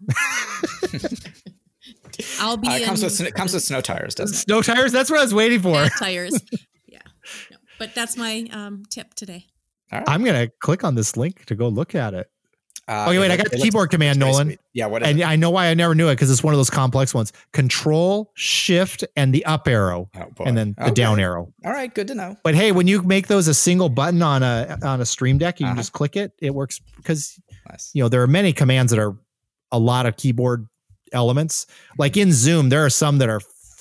S3: I'll be
S4: Uh, it comes
S3: in,
S4: with it comes with snow tires, doesn't it?
S2: Snow tires? That's what I was waiting for.
S3: fat tires. Yeah. No, but that's my um, tip today.
S4: All right.
S2: I'm going to click on this link to go look at it.
S4: Uh,
S2: Okay, wait,
S4: it-
S2: I got
S4: it
S2: the
S4: looks-
S2: keyboard command,
S4: very
S2: Nolan.
S4: sweet. Yeah, what is
S2: And
S4: it?
S2: I know why I never knew it because it's one of those complex ones. Control, shift, and the up arrow,
S4: Oh, boy.
S2: and then the
S4: Okay.
S2: down arrow.
S4: All right, good to know.
S2: But hey, when you make those a single button on a on a Stream Deck, you can
S4: Uh-huh.
S2: just click it. It works because
S4: Nice.
S2: you know there are many commands that are a lot of keyboard elements. Like in Zoom, there are some that are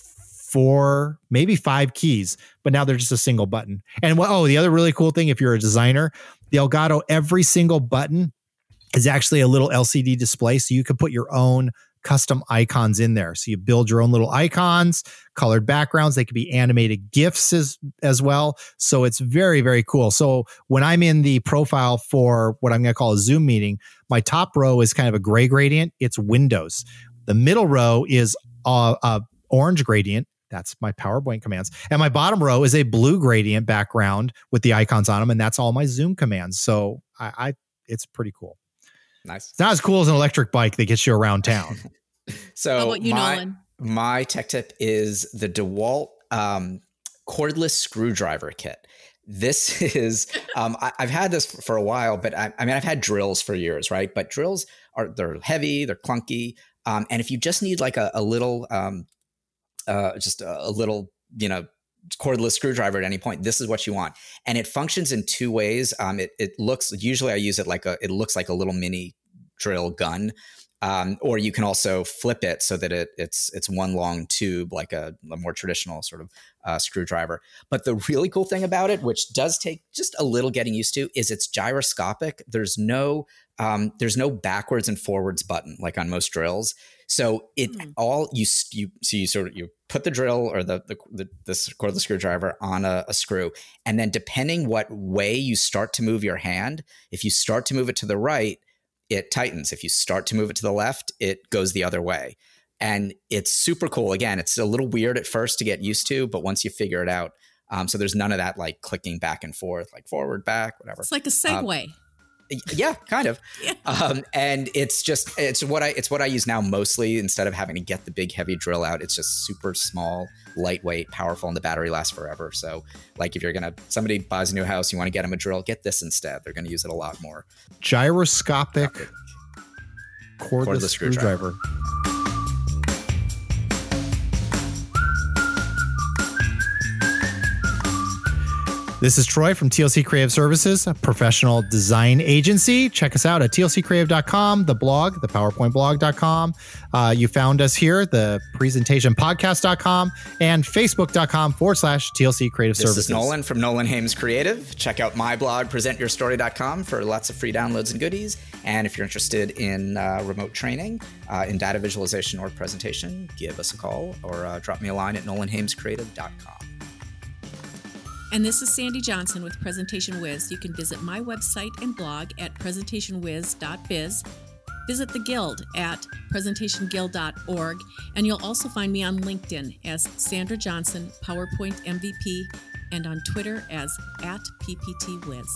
S2: four, maybe five keys, but now they're just a single button. And what, oh, the other really cool thing, if you're a designer, the Elgato, every single button is actually a little L C D display, so you can put your own custom icons in there. So you build your own little icons, colored backgrounds. They could be animated GIFs as, as well. So it's very, very cool. So when I'm in the profile for what I'm going to call a Zoom meeting, my top row is kind of a gray gradient. It's Windows. The middle row is a, a orange gradient. That's my PowerPoint commands. And my bottom row is a blue gradient background with the icons on them. And that's all my Zoom commands. So I, I it's pretty cool.
S4: Nice.
S2: It's not as cool as an electric bike that gets you around town.
S4: So
S3: How about you,
S4: my,
S3: Nolan?
S4: my tech tip is the DeWalt um, cordless screwdriver kit. This is um, I, I've had this for a while, but I, I mean I've had drills for years, right? But drills are they're heavy, they're clunky, um, and if you just need like a, a little, um, uh, just a, a little, you know, cordless screwdriver at any point, this is what you want. And it functions in two ways. Um, it, it looks, usually I use it like a, it looks like a little mini drill gun. Um, or you can also flip it so that it, it's it's one long tube, like a, a more traditional sort of uh, screwdriver. But the really cool thing about it, which does take just a little getting used to, is it's gyroscopic. There's no um, there's no backwards and forwards button like on most drills. So it
S3: Hmm.
S4: all you you so you sort of you put the drill or the the, the this cordless screwdriver on a, a screw, and then depending what way you start to move your hand, if you start to move it to the right, it tightens. If you start to move it to the left, it goes the other way. And it's super cool. Again, it's a little weird at first to get used to, but once you figure it out, um, so there's none of that like clicking back and forth, like forward, back, whatever.
S3: It's like a Segway.
S4: Yeah, kind of.
S3: Yeah.
S4: Um, and it's just it's what I it's what I use now mostly. Instead of having to get the big heavy drill out, it's just super small, lightweight, powerful, and the battery lasts forever. So, like if you're gonna somebody buys a new house, you want to get them a drill, get this instead. They're gonna use it a lot more.
S2: Gyroscopic cordless,
S4: Cordless screwdriver.
S2: screwdriver. This is Troy from T L C Creative Services, a professional design agency. Check us out at T L C creative dot com, the blog, the powerpoint blog dot com. Uh, you found us here, the presentation podcast dot com, and facebook dot com forward slash T L C Creative
S4: This
S2: Services.
S4: is Nolan from Nolan Hames Creative. Check out my blog, present your story dot com, for lots of free downloads and goodies. And if you're interested in uh, remote training, uh, in data visualization or presentation, give us a call or uh, drop me a line at nolan hames creative dot com.
S3: And this is Sandy Johnson with Presentation Whiz. You can visit my website and blog at presentation whiz dot biz. Visit the Guild at presentation guild dot org. And you'll also find me on LinkedIn as Sandra Johnson, PowerPoint M V P, and on Twitter as at P P T Whiz.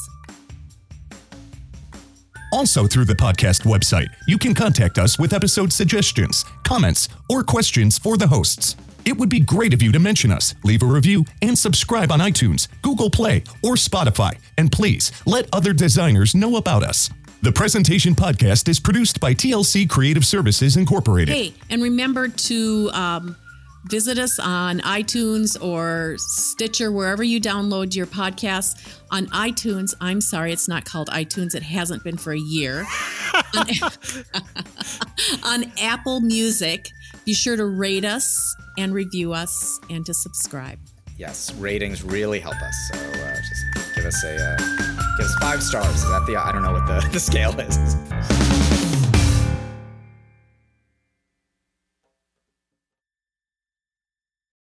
S1: Also through the podcast website, you can contact us with episode suggestions, comments, or questions for the hosts. It would be great of you to mention us, leave a review, and subscribe on iTunes, Google Play, or Spotify. And please, let other designers know about us. The Presentation Podcast is produced by T L C Creative Services Incorporated.
S3: Hey, and remember to um, visit us on iTunes or Stitcher, wherever you download your podcasts. On iTunes, I'm sorry, it's not called iTunes. It hasn't been for a year. on, on Apple Music, be sure to rate us and review us and to subscribe.
S4: Yes, ratings really help us. So uh, just give us a uh, give us five stars. Is that the I don't know what the, the scale is.